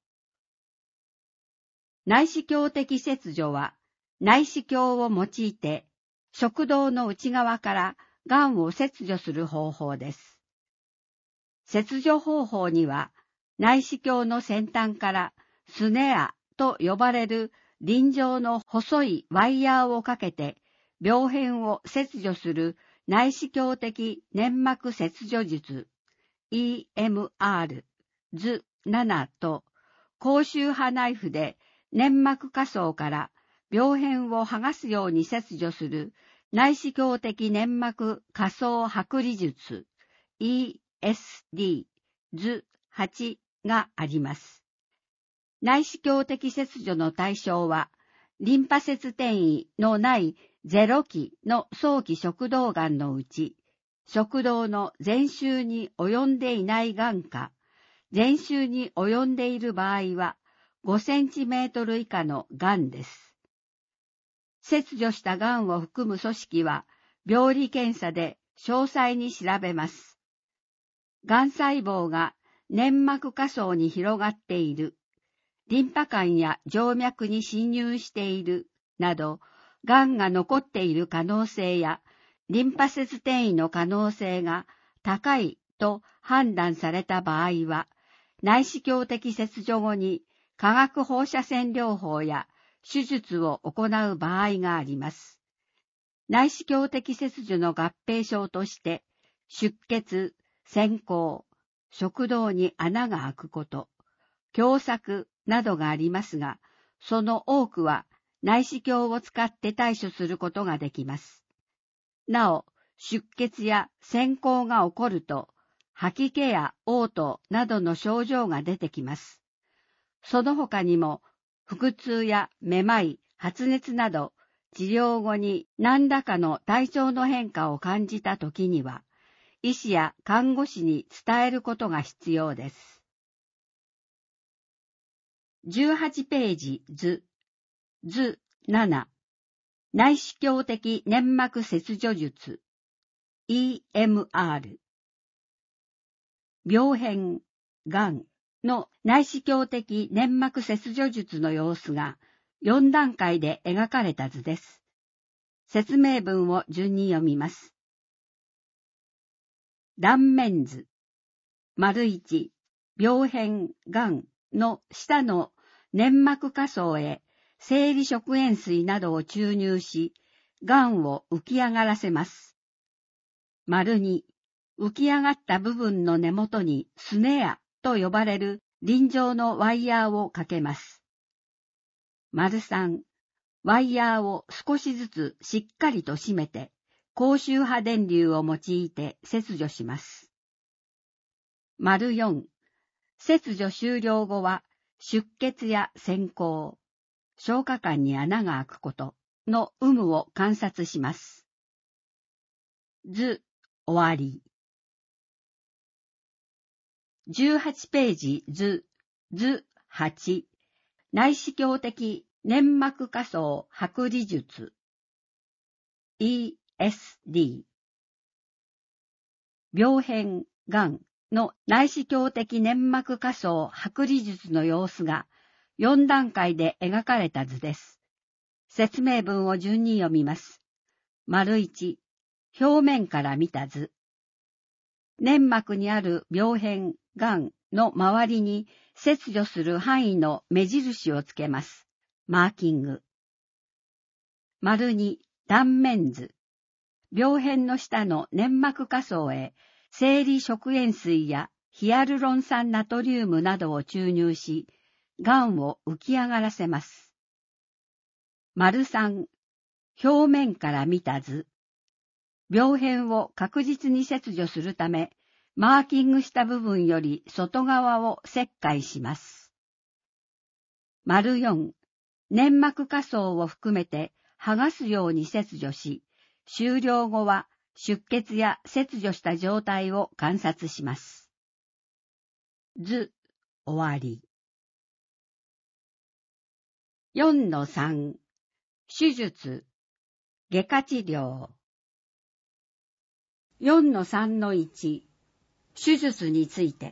内視鏡的切除は、内視鏡を用いて、食道の内側からがんを切除する方法です。切除方法には、内視鏡の先端からスネアと呼ばれる輪状の細いワイヤーをかけて、病変を切除する内視鏡的粘膜切除術、イーエムアール、図ななと、高周波ナイフで粘膜下層から病変を剥がすように切除する内視鏡的粘膜下層剥離術、イーエスディー、図はちがあります。内視鏡的切除の対象は、リンパ節転移のないゼロ期の早期食道がんのうち、食道の全周に及んでいないがんか、全周に及んでいる場合はごセンチメートル以下のがんです。切除したがんを含む組織は、病理検査で詳細に調べます。がん細胞が粘膜下層に広がっている、リンパ管や静脈に侵入している、など、がんが残っている可能性や、リンパ節転移の可能性が高いと判断された場合は、内視鏡的切除後に化学放射線療法や手術を行う場合があります。内視鏡的切除の合併症として、出血、閃光、食道に穴が開くこと、狭窄などがありますが、その多くは内視鏡を使って対処することができます。なお、出血や閃光が起こると、吐き気や嘔吐などの症状が出てきます。その他にも、腹痛やめまい、発熱など、治療後に何らかの体調の変化を感じたときには、医師や看護師に伝えることが必要です。じゅうはちページ図、図なな、内視鏡的粘膜切除術、イーエムアール。病変、がんの内視鏡的粘膜切除術の様子がよん段階で描かれた図です。説明文を順に読みます。断面図。丸いち、病変、がんの下の粘膜下層へ生理食塩水などを注入し、がんを浮き上がらせます。丸に、浮き上がった部分の根元にスネアと呼ばれる輪状のワイヤーをかけます。丸さん、ワイヤーを少しずつしっかりと締めて、高周波電流を用いて切除します。丸よん、切除終了後は出血や閃光、消化管に穴が開くことの有無を観察します。図、終わり。じゅうはちページ図、図はち、内視鏡的粘膜下層剥離術、イーエスディー。病変、がんの内視鏡的粘膜下層剥離術の様子がよん段階で描かれた図です。説明文を順に読みます。丸いち、表面から見た図。粘膜にある病変、がんの周りに切除する範囲の目印をつけます。マーキング。丸に、断面図。病変の下の粘膜下層へ生理食塩水やヒアルロン酸ナトリウムなどを注入し、がんを浮き上がらせます。丸さん、表面から見た図。病変を確実に切除するため、マーキングした部分より外側を切開します。丸よん、粘膜下層を含めて剥がすように切除し、終了後は出血や切除した状態を観察します。図、終わり。 よんのさん、手術、外科治療。よんのさんのいち、手術について。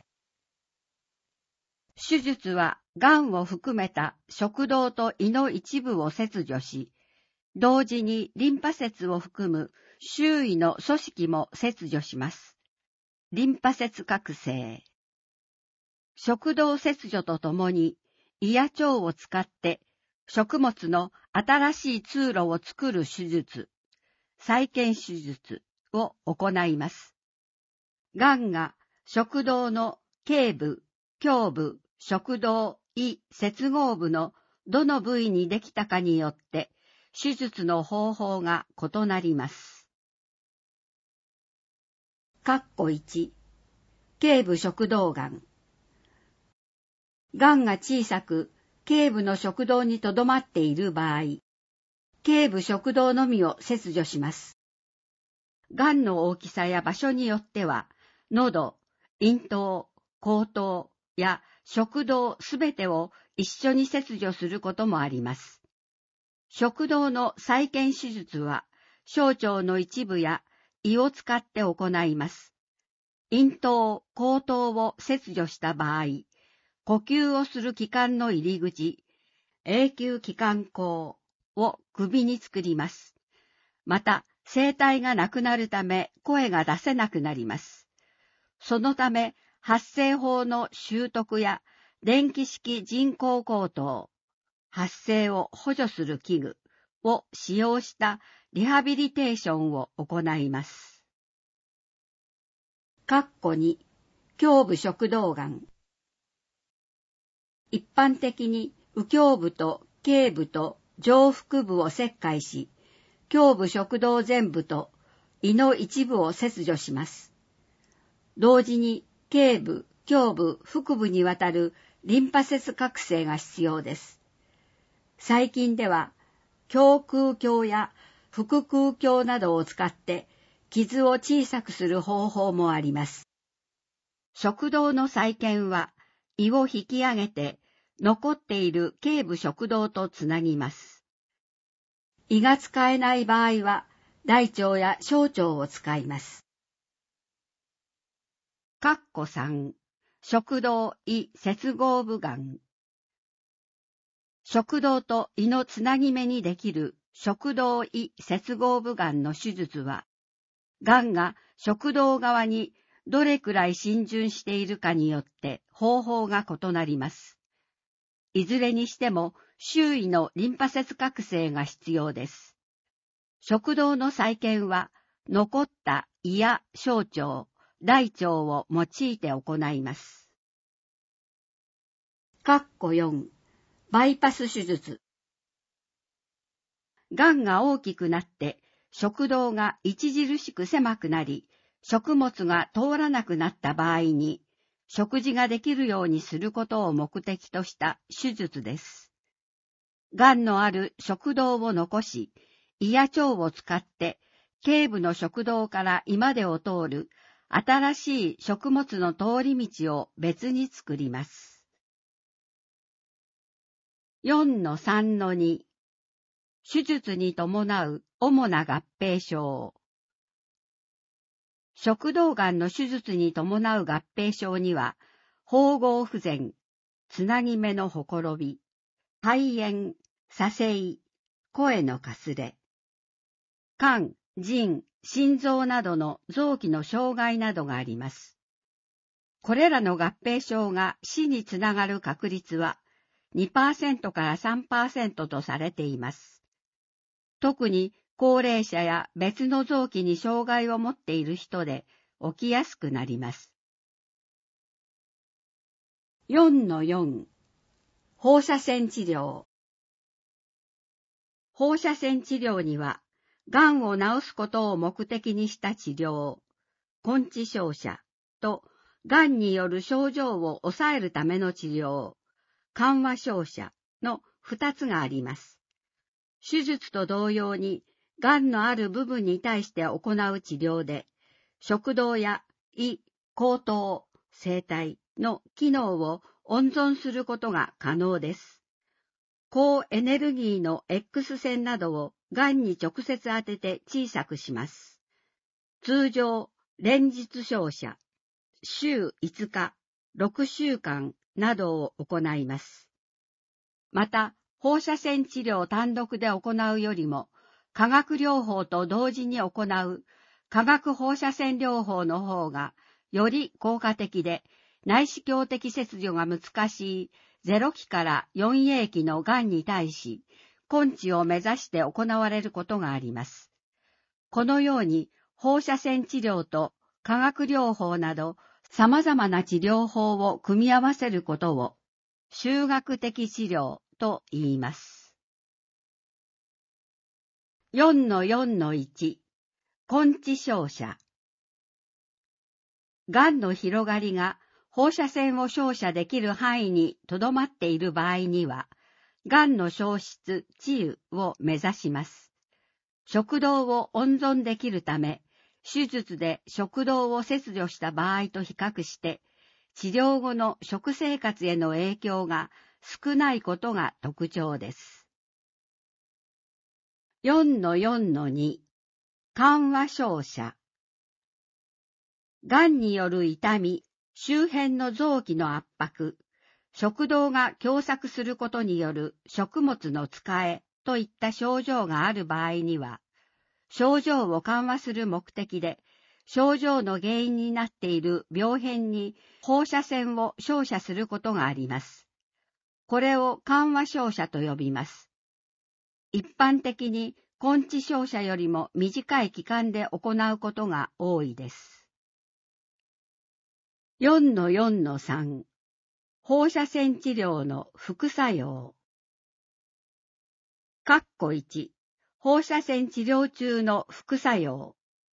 手術は、がんを含めた食道と胃の一部を切除し、同時にリンパ節を含む周囲の組織も切除します。リンパ節覚醒。食道切除とともに胃や腸を使って食物の新しい通路を作る手術、再建手術を行います。がんが食道の頸部、胸部、食道、胃、接合部のどの部位にできたかによって手術の方法が異なります。括弧いち、頸部食道がん。がんが小さく、頸部の食道にとどまっている場合、頸部食道のみを切除します。がんの大きさや場所によっては、喉、咽頭、後頭や食道すべてを一緒に切除することもあります。食道の再建手術は、小腸の一部や胃を使って行います。咽頭、後頭を切除した場合、呼吸をする器官の入り口、永久気管孔を首に作ります。また、声帯がなくなるため声が出せなくなります。そのため、発声法の習得や電気式人工口頭、発声を補助する器具を使用したリハビリテーションを行います。括弧に、胸部食道がん。一般的に右胸部と頸部と上腹部を切開し、胸部食道全部と胃の一部を切除します。同時に頸部、胸部、腹部にわたるリンパ節覚醒が必要です。最近では、胸腔鏡や腹腔鏡などを使って傷を小さくする方法もあります。食道の再建は、胃を引き上げて、残っている頸部食道とつなぎます。胃が使えない場合は、大腸や小腸を使います。括弧さん、食道胃接合部がん。食道と胃のつなぎ目にできる食道胃接合部がんの手術は、がんが食道側にどれくらい浸潤しているかによって方法が異なります。いずれにしても周囲のリンパ節覚醒が必要です。食道の再建は残った胃や小腸、大腸を用いて行います。括弧よん、バイパス手術。がんが大きくなって食道が著しく狭くなり、食物が通らなくなった場合に、食事ができるようにすることを目的とした手術です。がんのある食道を残し、胃や腸を使って頸部の食道から胃までを通る新しい食物の通り道を別に作ります。よんのさんのに、手術に伴う主な合併症。食道がんの手術に伴う合併症には、縫合不全、つなぎ目のほころび、肺炎、左性、声のかすれ、肝、腎、心臓などの臓器の障害などがあります。これらの合併症が死につながる確率は にパーセント から さんパーセント とされています。特に高齢者や別の臓器に障害を持っている人で起きやすくなります。よんのよん、放射線治療。放射線治療には、がんを治すことを目的にした治療、根治照射と、がんによる症状を抑えるための治療、緩和照射の二つがあります。手術と同様に、がんのある部分に対して行う治療で、食道や胃、後頭、声帯の機能を温存することが可能です。 高エネルギーの X 線などをがんに直接当てて小さくします。通常、連日照射、週いつか、ろくしゅうかんなどを行います。また、放射線治療単独で行うよりも、化学療法と同時に行う化学放射線療法の方が、より効果的で、内視鏡的切除が難しいゼロ期からよんえい期のがんに対し、根治を目指して行われることがあります。このように、放射線治療と化学療法など、様々な治療法を組み合わせることを、集学的治療と言います。よんのよんのいち、根治照射。がんの広がりが放射線を照射できる範囲にとどまっている場合には、がんの消失、治癒を目指します。食道を温存できるため、手術で食道を切除した場合と比較して、治療後の食生活への影響が少ないことが特徴です。よんのよんのに、緩和照射。がんによる痛み、周辺の臓器の圧迫、食道が狭窄することによる食物の疲れといった症状がある場合には、症状を緩和する目的で、症状の原因になっている病変に放射線を照射することがあります。これを緩和照射と呼びます。一般的に根治照射よりも短い期間で行うことが多いです。よんのよんのさん、放射線治療の副作用。括弧いち、放射線治療中の副作用。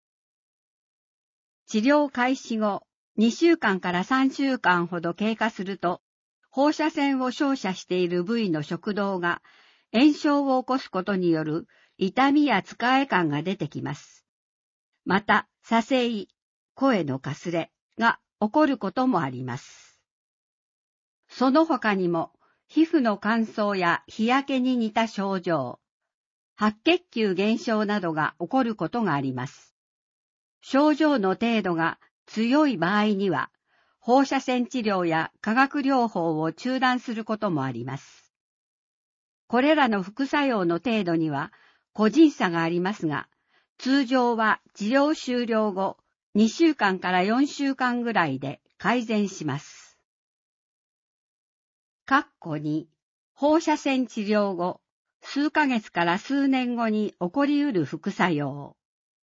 治療開始後、にしゅうかんからさんしゅうかんほど経過すると、放射線を照射している部位の食道が炎症を起こすことによる痛みや疲れ感が出てきます。また、左声、声のかすれが起こることもあります。その他にも、皮膚の乾燥や日焼けに似た症状、白血球減少などが起こることがあります。症状の程度が強い場合には、放射線治療や化学療法を中断することもあります。これらの副作用の程度には個人差がありますが、通常は治療終了後にしゅうかんからよんしゅうかんぐらいで改善します。括弧に、放射線治療後、数ヶ月から数年後に起こりうる副作用。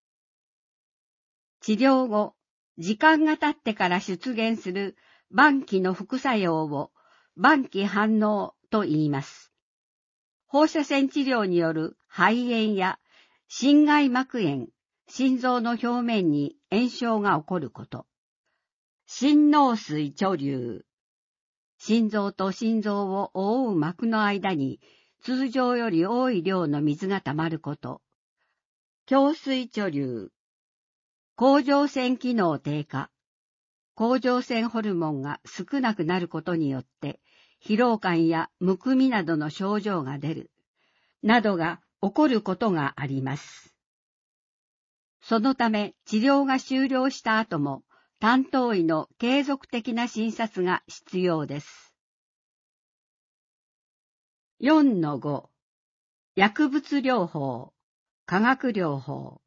治療後、時間が経ってから出現する晩期の副作用を晩期反応と言います。放射線治療による肺炎や心外膜炎、心臓の表面に炎症が起こること。心嚢水貯留。心臓と心臓を覆う膜の間に通常より多い量の水が溜まること。胸水貯留。甲状腺機能低下。甲状腺ホルモンが少なくなることによって、疲労感やむくみなどの症状が出る、などが起こることがあります。そのため治療が終了した後も、担当医の継続的な診察が必要です。よんのご、薬物療法、化学療法。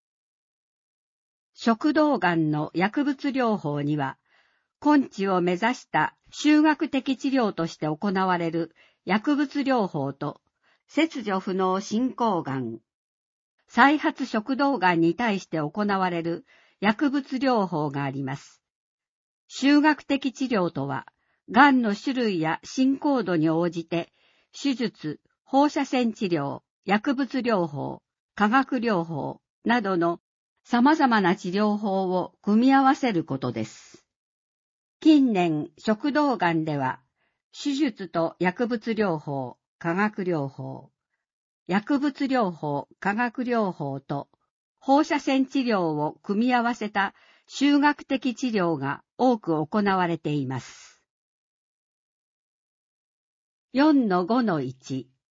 食道がんの薬物療法には、根治を目指した集学的治療として行われる薬物療法と、切除不能進行がん、再発食道がんに対して行われる薬物療法があります。集学的治療とは、がんの種類や進行度に応じて、手術、放射線治療、薬物療法、化学療法などの様々な治療法を組み合わせることです。近年、食道がんでは、手術と薬物療法、化学療法、薬物療法、化学療法と放射線治療を組み合わせた集学的治療が多く行われています。よんのごのいち、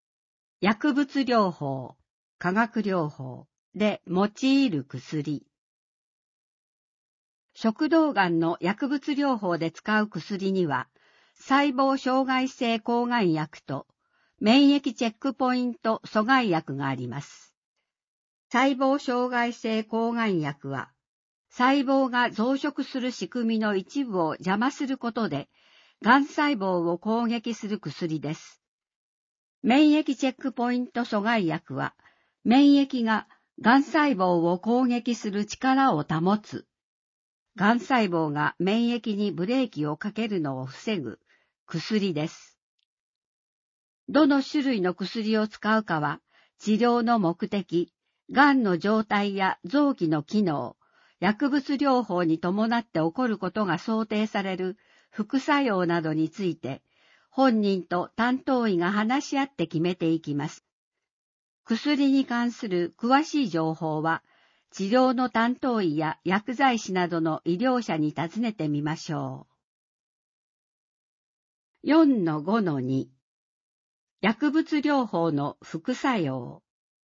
薬物療法、化学療法で用いる薬。食道がんの薬物療法で使う薬には、細胞障害性抗がん薬と免疫チェックポイント阻害薬があります。細胞障害性抗がん薬は、細胞が増殖する仕組みの一部を邪魔することで、がん細胞を攻撃する薬です。免疫チェックポイント阻害薬は、免疫ががん細胞を攻撃する力を保つ。がん細胞が免疫にブレーキをかけるのを防ぐ薬です。どの種類の薬を使うかは、治療の目的、がんの状態や臓器の機能、薬物療法に伴って起こることが想定される副作用などについて、本人と担当医が話し合って決めていきます。薬に関する詳しい情報は、治療の担当医や薬剤師などの医療者に尋ねてみましょう。よんのごのに 薬物療法の副作用。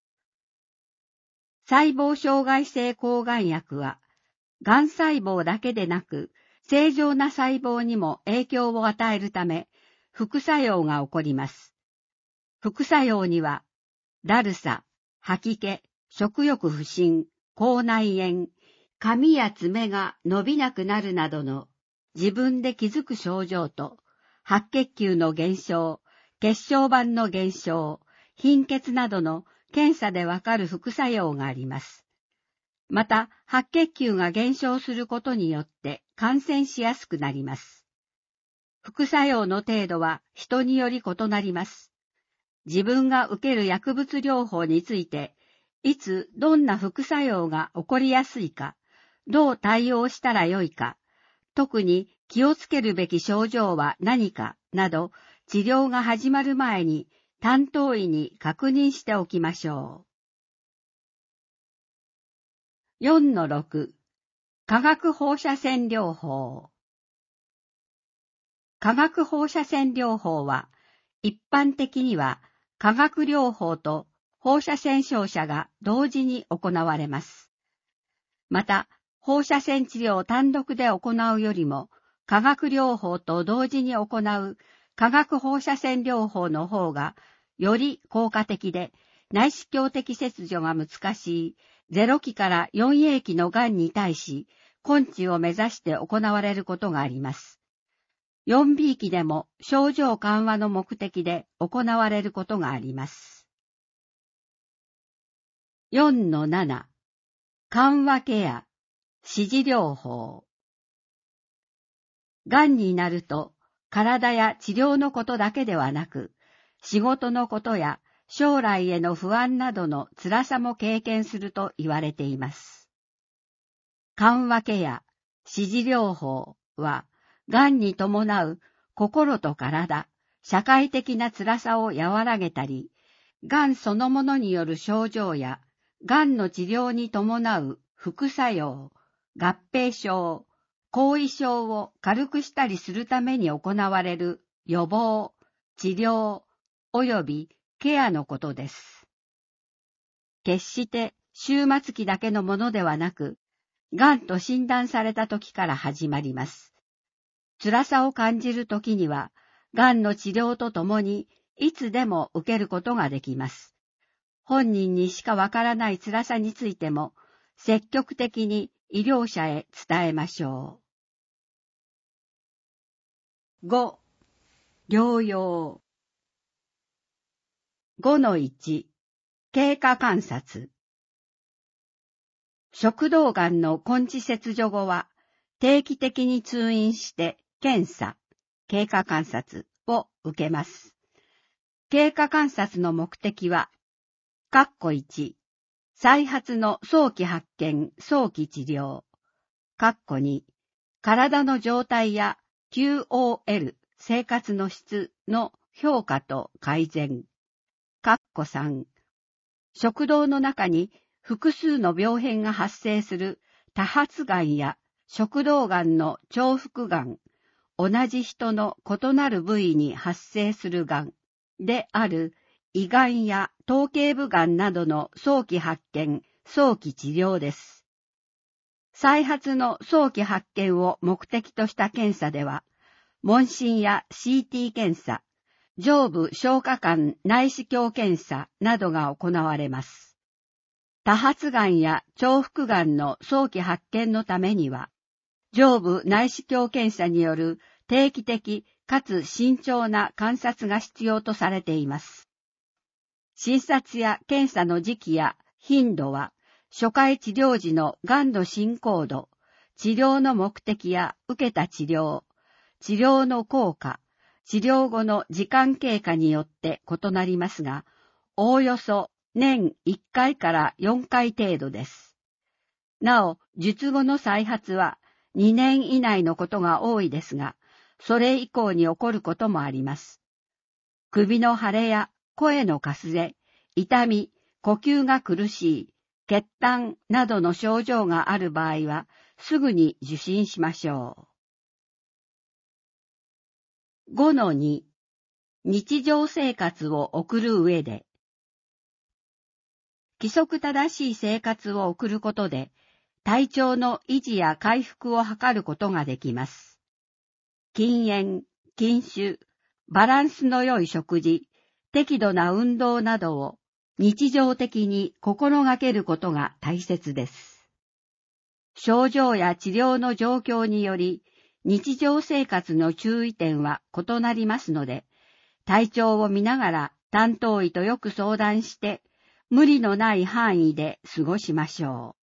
細胞障害性抗がん薬は、がん細胞だけでなく、正常な細胞にも影響を与えるため、副作用が起こります。副作用には、だるさ、吐き気、食欲不振、口内炎、髪や爪が伸びなくなるなどの自分で気づく症状と、白血球の減少、血小板の減少、貧血などの検査でわかる副作用があります。また、白血球が減少することによって感染しやすくなります。副作用の程度は人により異なります。自分が受ける薬物療法について、いつどんな副作用が起こりやすいか、どう対応したらよいか、特に気をつけるべき症状は何かなど、治療が始まる前に担当医に確認しておきましょう。よんのろく 化学放射線療法。化学放射線療法は、一般的には化学療法と放射線照射が同時に行われます。また、放射線治療を単独で行うよりも、化学療法と同時に行う化学放射線療法の方が、より効果的で、内視鏡的切除が難しいゼロ期からよんえい期のがんに対し、根治を目指して行われることがあります。よんビー 期でも症状緩和の目的で行われることがあります。よんのなな 緩和ケア、支持療法。がんになると、体や治療のことだけではなく、仕事のことや将来への不安などの辛さも経験すると言われています。緩和ケア、支持療法は、がんに伴う心と体、社会的な辛さを和らげたり、がんそのものによる症状や、がんの治療に伴う副作用、合併症、後遺症を軽くしたりするために行われる予防、治療、及びケアのことです。決して終末期だけのものではなく、がんと診断された時から始まります。辛さを感じる時には、がんの治療とともにいつでも受けることができます。本人にしかわからない辛さについても、積極的に医療者へ伝えましょう。ご、療養。ごのいち、経過観察。食道がんの根治切除後は、定期的に通院して検査、経過観察を受けます。経過観察の目的は、括弧いち、再発の早期発見、早期治療。括弧に、体の状態や キューオーエル、生活の質の評価と改善。括弧さん、食道の中に複数の病変が発生する多発がんや食道がんの重複がん、同じ人の異なる部位に発生するがんである胃がんや頭頸部がんなどの早期発見、早期治療です。再発の早期発見を目的とした検査では、問診や シーティー 検査、上部消化管内視鏡検査などが行われます。多発がんや重複がんの早期発見のためには、上部内視鏡検査による定期的かつ慎重な観察が必要とされています。診察や検査の時期や頻度は、初回治療時のがんの進行度、治療の目的や受けた治療、治療の効果、治療後の時間経過によって異なりますが、おおよそ年いっかいからよんかい程度です。なお、術後の再発はにねん以内のことが多いですが、それ以降に起こることもあります。首の腫れや声のかすれ、痛み、呼吸が苦しい、血痰などの症状がある場合は、すぐに受診しましょう。ごのに、日常生活を送る上で、規則正しい生活を送ることで、体調の維持や回復を図ることができます。禁煙、禁酒、バランスの良い食事、適度な運動などを日常的に心がけることが大切です。症状や治療の状況により、日常生活の注意点は異なりますので、体調を見ながら担当医とよく相談して、無理のない範囲で過ごしましょう。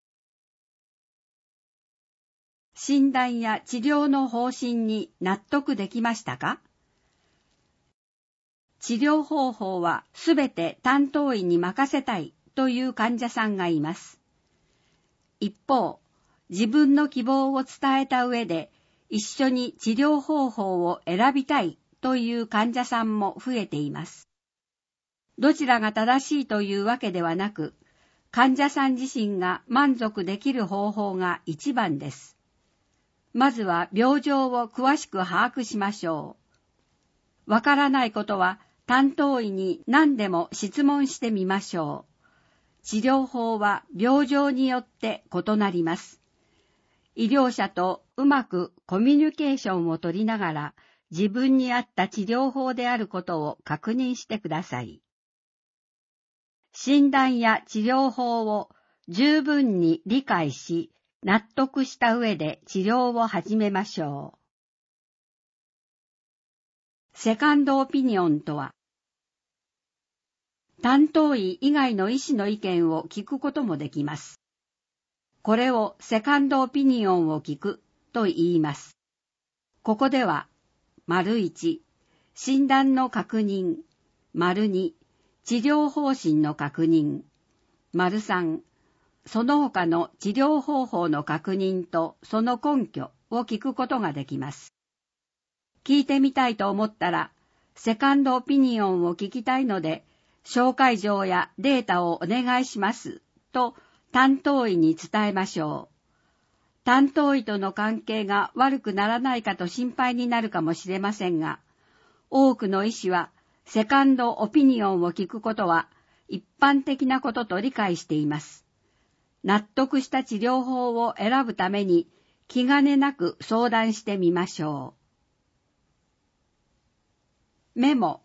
診断や治療の方針に納得できましたか？治療方法はすべて担当医に任せたいという患者さんがいます。一方、自分の希望を伝えた上で一緒に治療方法を選びたいという患者さんも増えています。どちらが正しいというわけではなく、患者さん自身が満足できる方法が一番です。まずは病状を詳しく把握しましょう。わからないことは担当医に何でも質問してみましょう。治療法は病状によって異なります。医療者とうまくコミュニケーションを取りながら自分に合った治療法であることを確認してください。診断や治療法を十分に理解し、納得した上で治療を始めましょう。セカンドオピニオンとは、担当医以外の医師の意見を聞くこともできます。これをセカンドオピニオンを聞くと言います。ここでは、丸いち、診断の確認、丸に、治療方針の確認、丸さん、その他の治療方法の確認とその根拠を聞くことができます。聞いてみたいと思ったら、セカンドオピニオンを聞きたいので、紹介状やデータをお願いしますと担当医に伝えましょう。担当医との関係が悪くならないかと心配になるかもしれませんが、多くの医師はセカンドオピニオンを聞くことは一般的なことと理解しています。納得した治療法を選ぶために気兼ねなく相談してみましょう。メモ。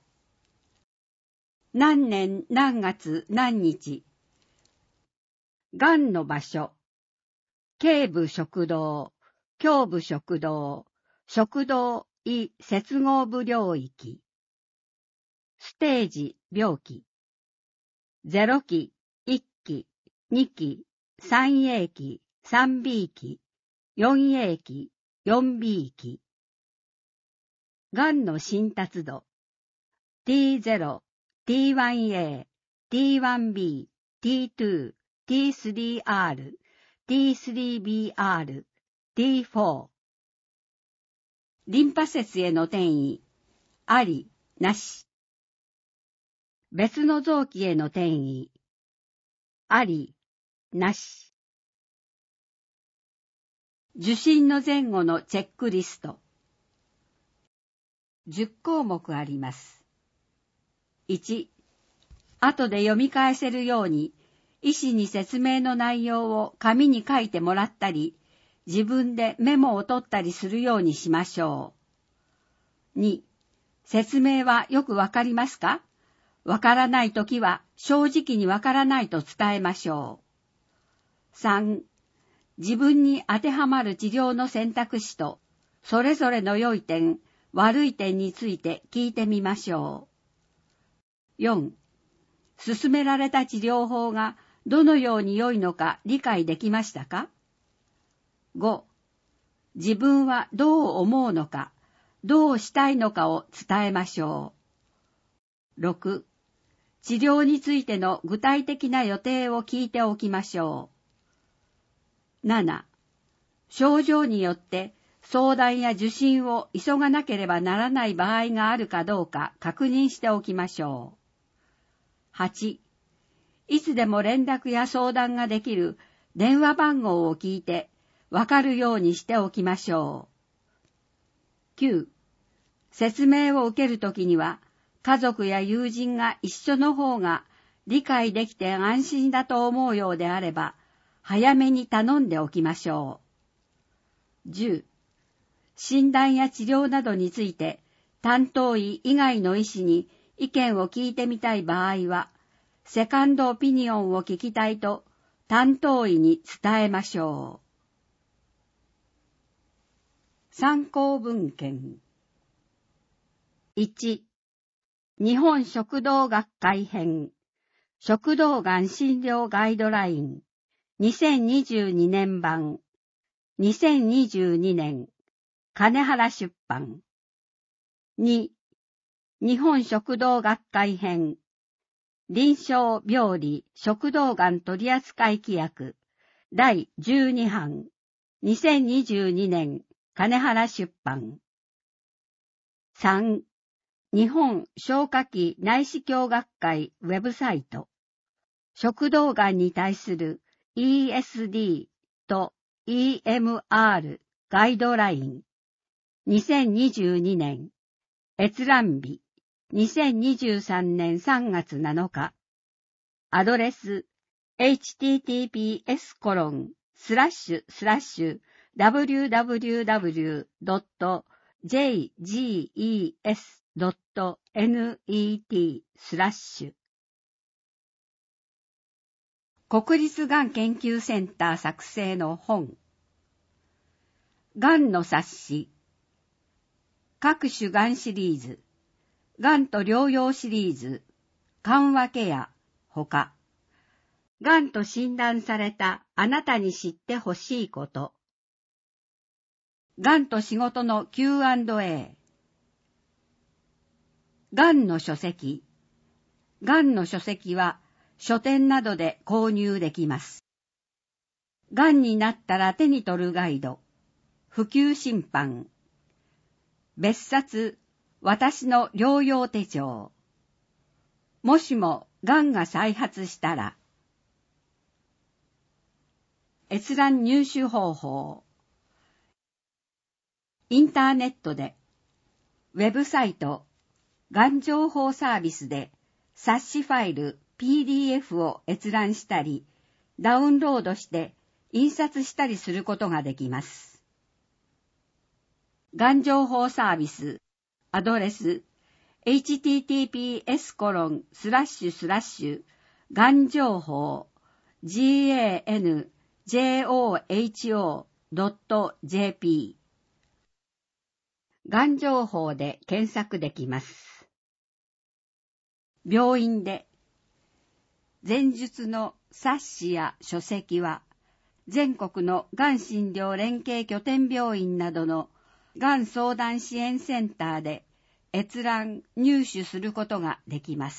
何年何月何日。がんの場所。頸部食道、胸部食道、食道胃接合部領域。ステージ病気。ゼロ期、いっき、にき、さんエー期、さんビー期、よんエー期、よんビー期。がんの診察度。ティーゼロ、ティーワンエー、ティーワンビー、ティーツー、ティースリーアール、ティースリービーアール、ティーフォー。リンパ節への転移、あり、なし。別の臓器への転移、あり、なし。受診の前後のチェックリスト。じゅっこうもくあります。いち、 後で読み返せるように、医師に説明の内容を紙に書いてもらったり、自分でメモを取ったりするようにしましょう。に、説明はよくわかりますか？わからないときは正直にわからないと伝えましょう。さん、自分に当てはまる治療の選択肢と、それぞれの良い点、悪い点について聞いてみましょう。よん、勧められた治療法がどのように良いのか理解できましたか？ご、自分はどう思うのか、どうしたいのかを伝えましょう。ろく、治療についての具体的な予定を聞いておきましょう。なな、症状によって相談や受診を急がなければならない場合があるかどうか確認しておきましょう。はち、いつでも連絡や相談ができる電話番号を聞いてわかるようにしておきましょう。きゅう、説明を受けるときには家族や友人が一緒の方が理解できて安心だと思うようであれば早めに頼んでおきましょう。じゅう、診断や治療などについて担当医以外の医師に意見を聞いてみたい場合は、セカンドオピニオンを聞きたいと担当医に伝えましょう。参考文献。いち、日本食道学会編、食道がん診療ガイドライン、にせんにじゅうにねん版、にせんにじゅうにねん、金原出版。に、日本食道学会編、臨床病理食道がん取扱規約だいじゅうにはん、にせんにじゅうにねん、金原出版。さん、日本消化器内視鏡学会ウェブサイト、食道がんに対する イーエスディー と イーエムアール ガイドライン、にせんにじゅうにねん、閲覧日、にせんにじゅうさんねんさんがつなのか、アドレス エイチティーティーピーエスコロンスラッシュスラッシュダブリューダブリューダブリュードットジェイジーイーエスドットネット スラッシュ国立がん研究センター作成の本、がんの冊子、各種がんシリーズ、がんと療養シリーズ、緩和ケア、ほか、がんと診断されたあなたに知ってほしいこと、がんと仕事の キューアンドエー、がんの書籍、がんの書籍は書店などで購入できます。がんになったら手に取るガイド、普及審判、別冊、私の療養手帳、もしもがんが再発したら、閲覧入手方法、インターネットで、ウェブサイト、がん情報サービスで冊子ファイル ピーディーエフ を閲覧したり、ダウンロードして印刷したりすることができます。がん情報サービス、アドレス、エイチティーティーピーエスコロンスラッシュスラッシュがん情報 ジーエーエヌジェーオーエイチオードットジェーピー がん情報で検索できます。病院で前述の冊子や書籍は全国のがん診療連携拠点病院などのがん相談支援センターで閲覧入手することができます。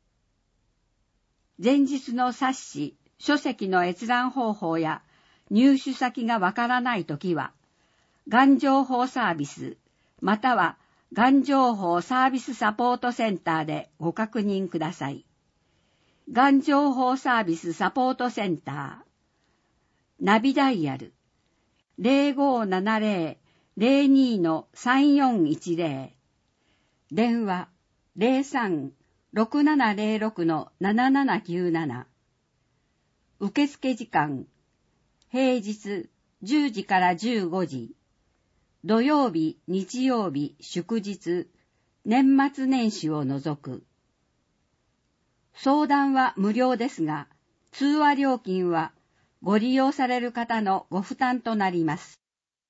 前日の冊子、書籍の閲覧方法や入手先がわからないときは、がん情報サービスまたはがん情報サービスサポートセンターでご確認ください。がん情報サービスサポートセンター、ナビダイヤル ゼロごななゼロ ゼロに さんよんいちゼロ、電話 ゼロさんろくななゼロろくのななななきゅうなな。受付時間、平日じゅうじからじゅうごじ、土曜日、日曜日、祝日、年末年始を除く。相談は無料ですが、通話料金はご利用される方のご負担となります。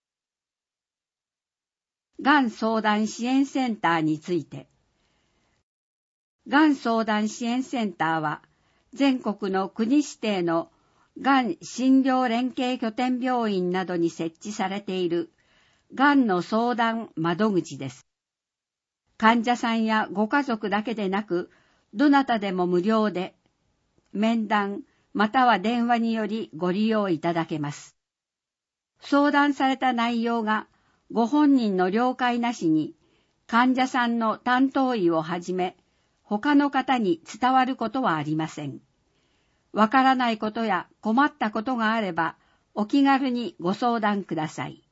がん相談支援センターについて。がん相談支援センターは、全国の国指定のがん診療連携拠点病院などに設置されているがんの相談窓口です。患者さんやご家族だけでなく、どなたでも無料で、面談または電話によりご利用いただけます。相談された内容がご本人の了解なしに、患者さんの担当医をはじめ、他の方に伝わることはありません。わからないことや困ったことがあれば、お気軽にご相談ください。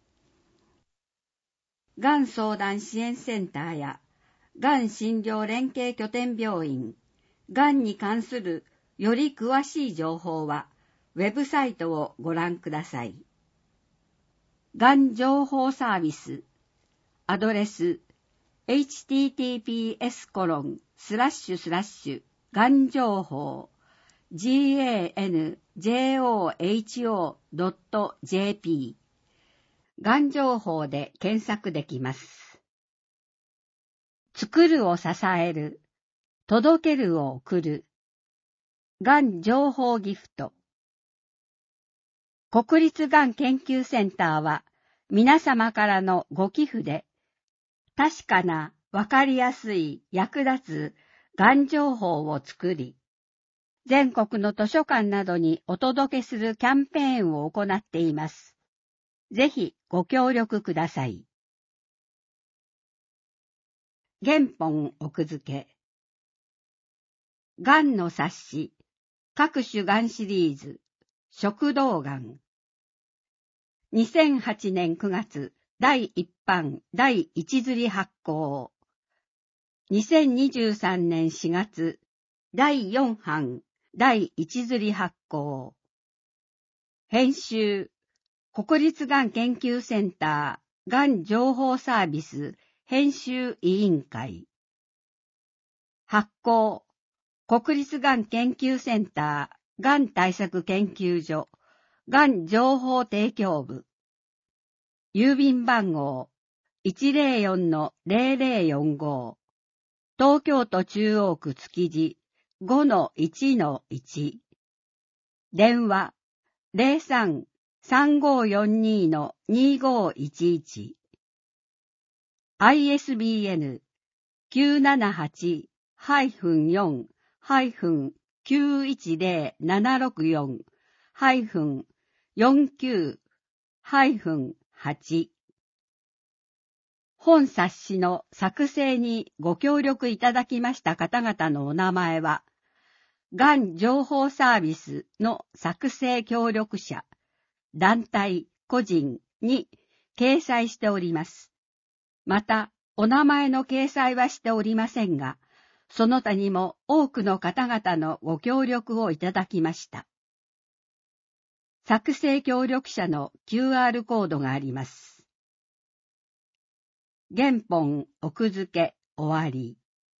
がん相談支援センターや、がん診療連携拠点病院、がんに関するより詳しい情報は、ウェブサイトをご覧ください。がん情報サービス、アドレス、エイチティーティーピーエスコロンスラッシュスラッシュがん情報 ジェーエヌジェーオーエイチオードットジェーピー がん情報で検索できます。作るを支える、届けるを送る、がん情報ギフト。国立がん研究センターは皆様からのご寄付で、確かな、わかりやすい、役立つがん情報を作り、全国の図書館などにお届けするキャンペーンを行っています。ぜひご協力ください。原本奥付け。がんの冊子、各種がんシリーズ、食道がん。にせんはちねんくがつ、第一版第一刷り発行。にせんにじゅうさんねんしがつ、第四版第一刷り発行。編集、国立がん研究センターがん情報サービス編集委員会。発行、国立がん研究センターがん対策研究所がん情報提供部。郵便番号 いちゼロよんのゼロゼロよんご、東京都中央区築地 ごのいちのいち。電話 ゼロさん さんごよんにのにごいちいち。アイエスビーエヌ きゅうななはち よん きゅういちゼロ ななろくよん よんきゅう はち。本冊子の作成にご協力いただきました方々のお名前は、がん情報サービスの作成協力者、団体、個人に掲載しております。また、お名前の掲載はしておりませんが、その他にも多くの方々のご協力をいただきました。作成協力者の キューアール コードがあります。原本奥付け終わり。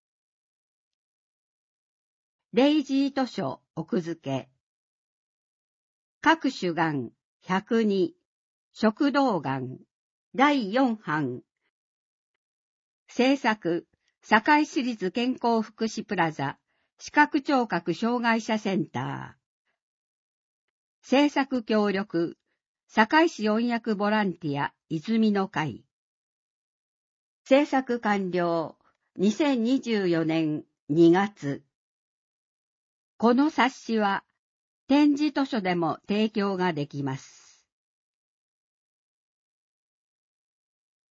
レイジー図書奥付け。各種がんひゃくに、食道がんだいよん版。制作、堺市立健康福祉プラザ視覚聴覚障害者センター。制作協力、堺市音訳ボランティア泉の会。制作完了、にせんにじゅうよねんにがつ。この冊子は展示図書でも提供ができます。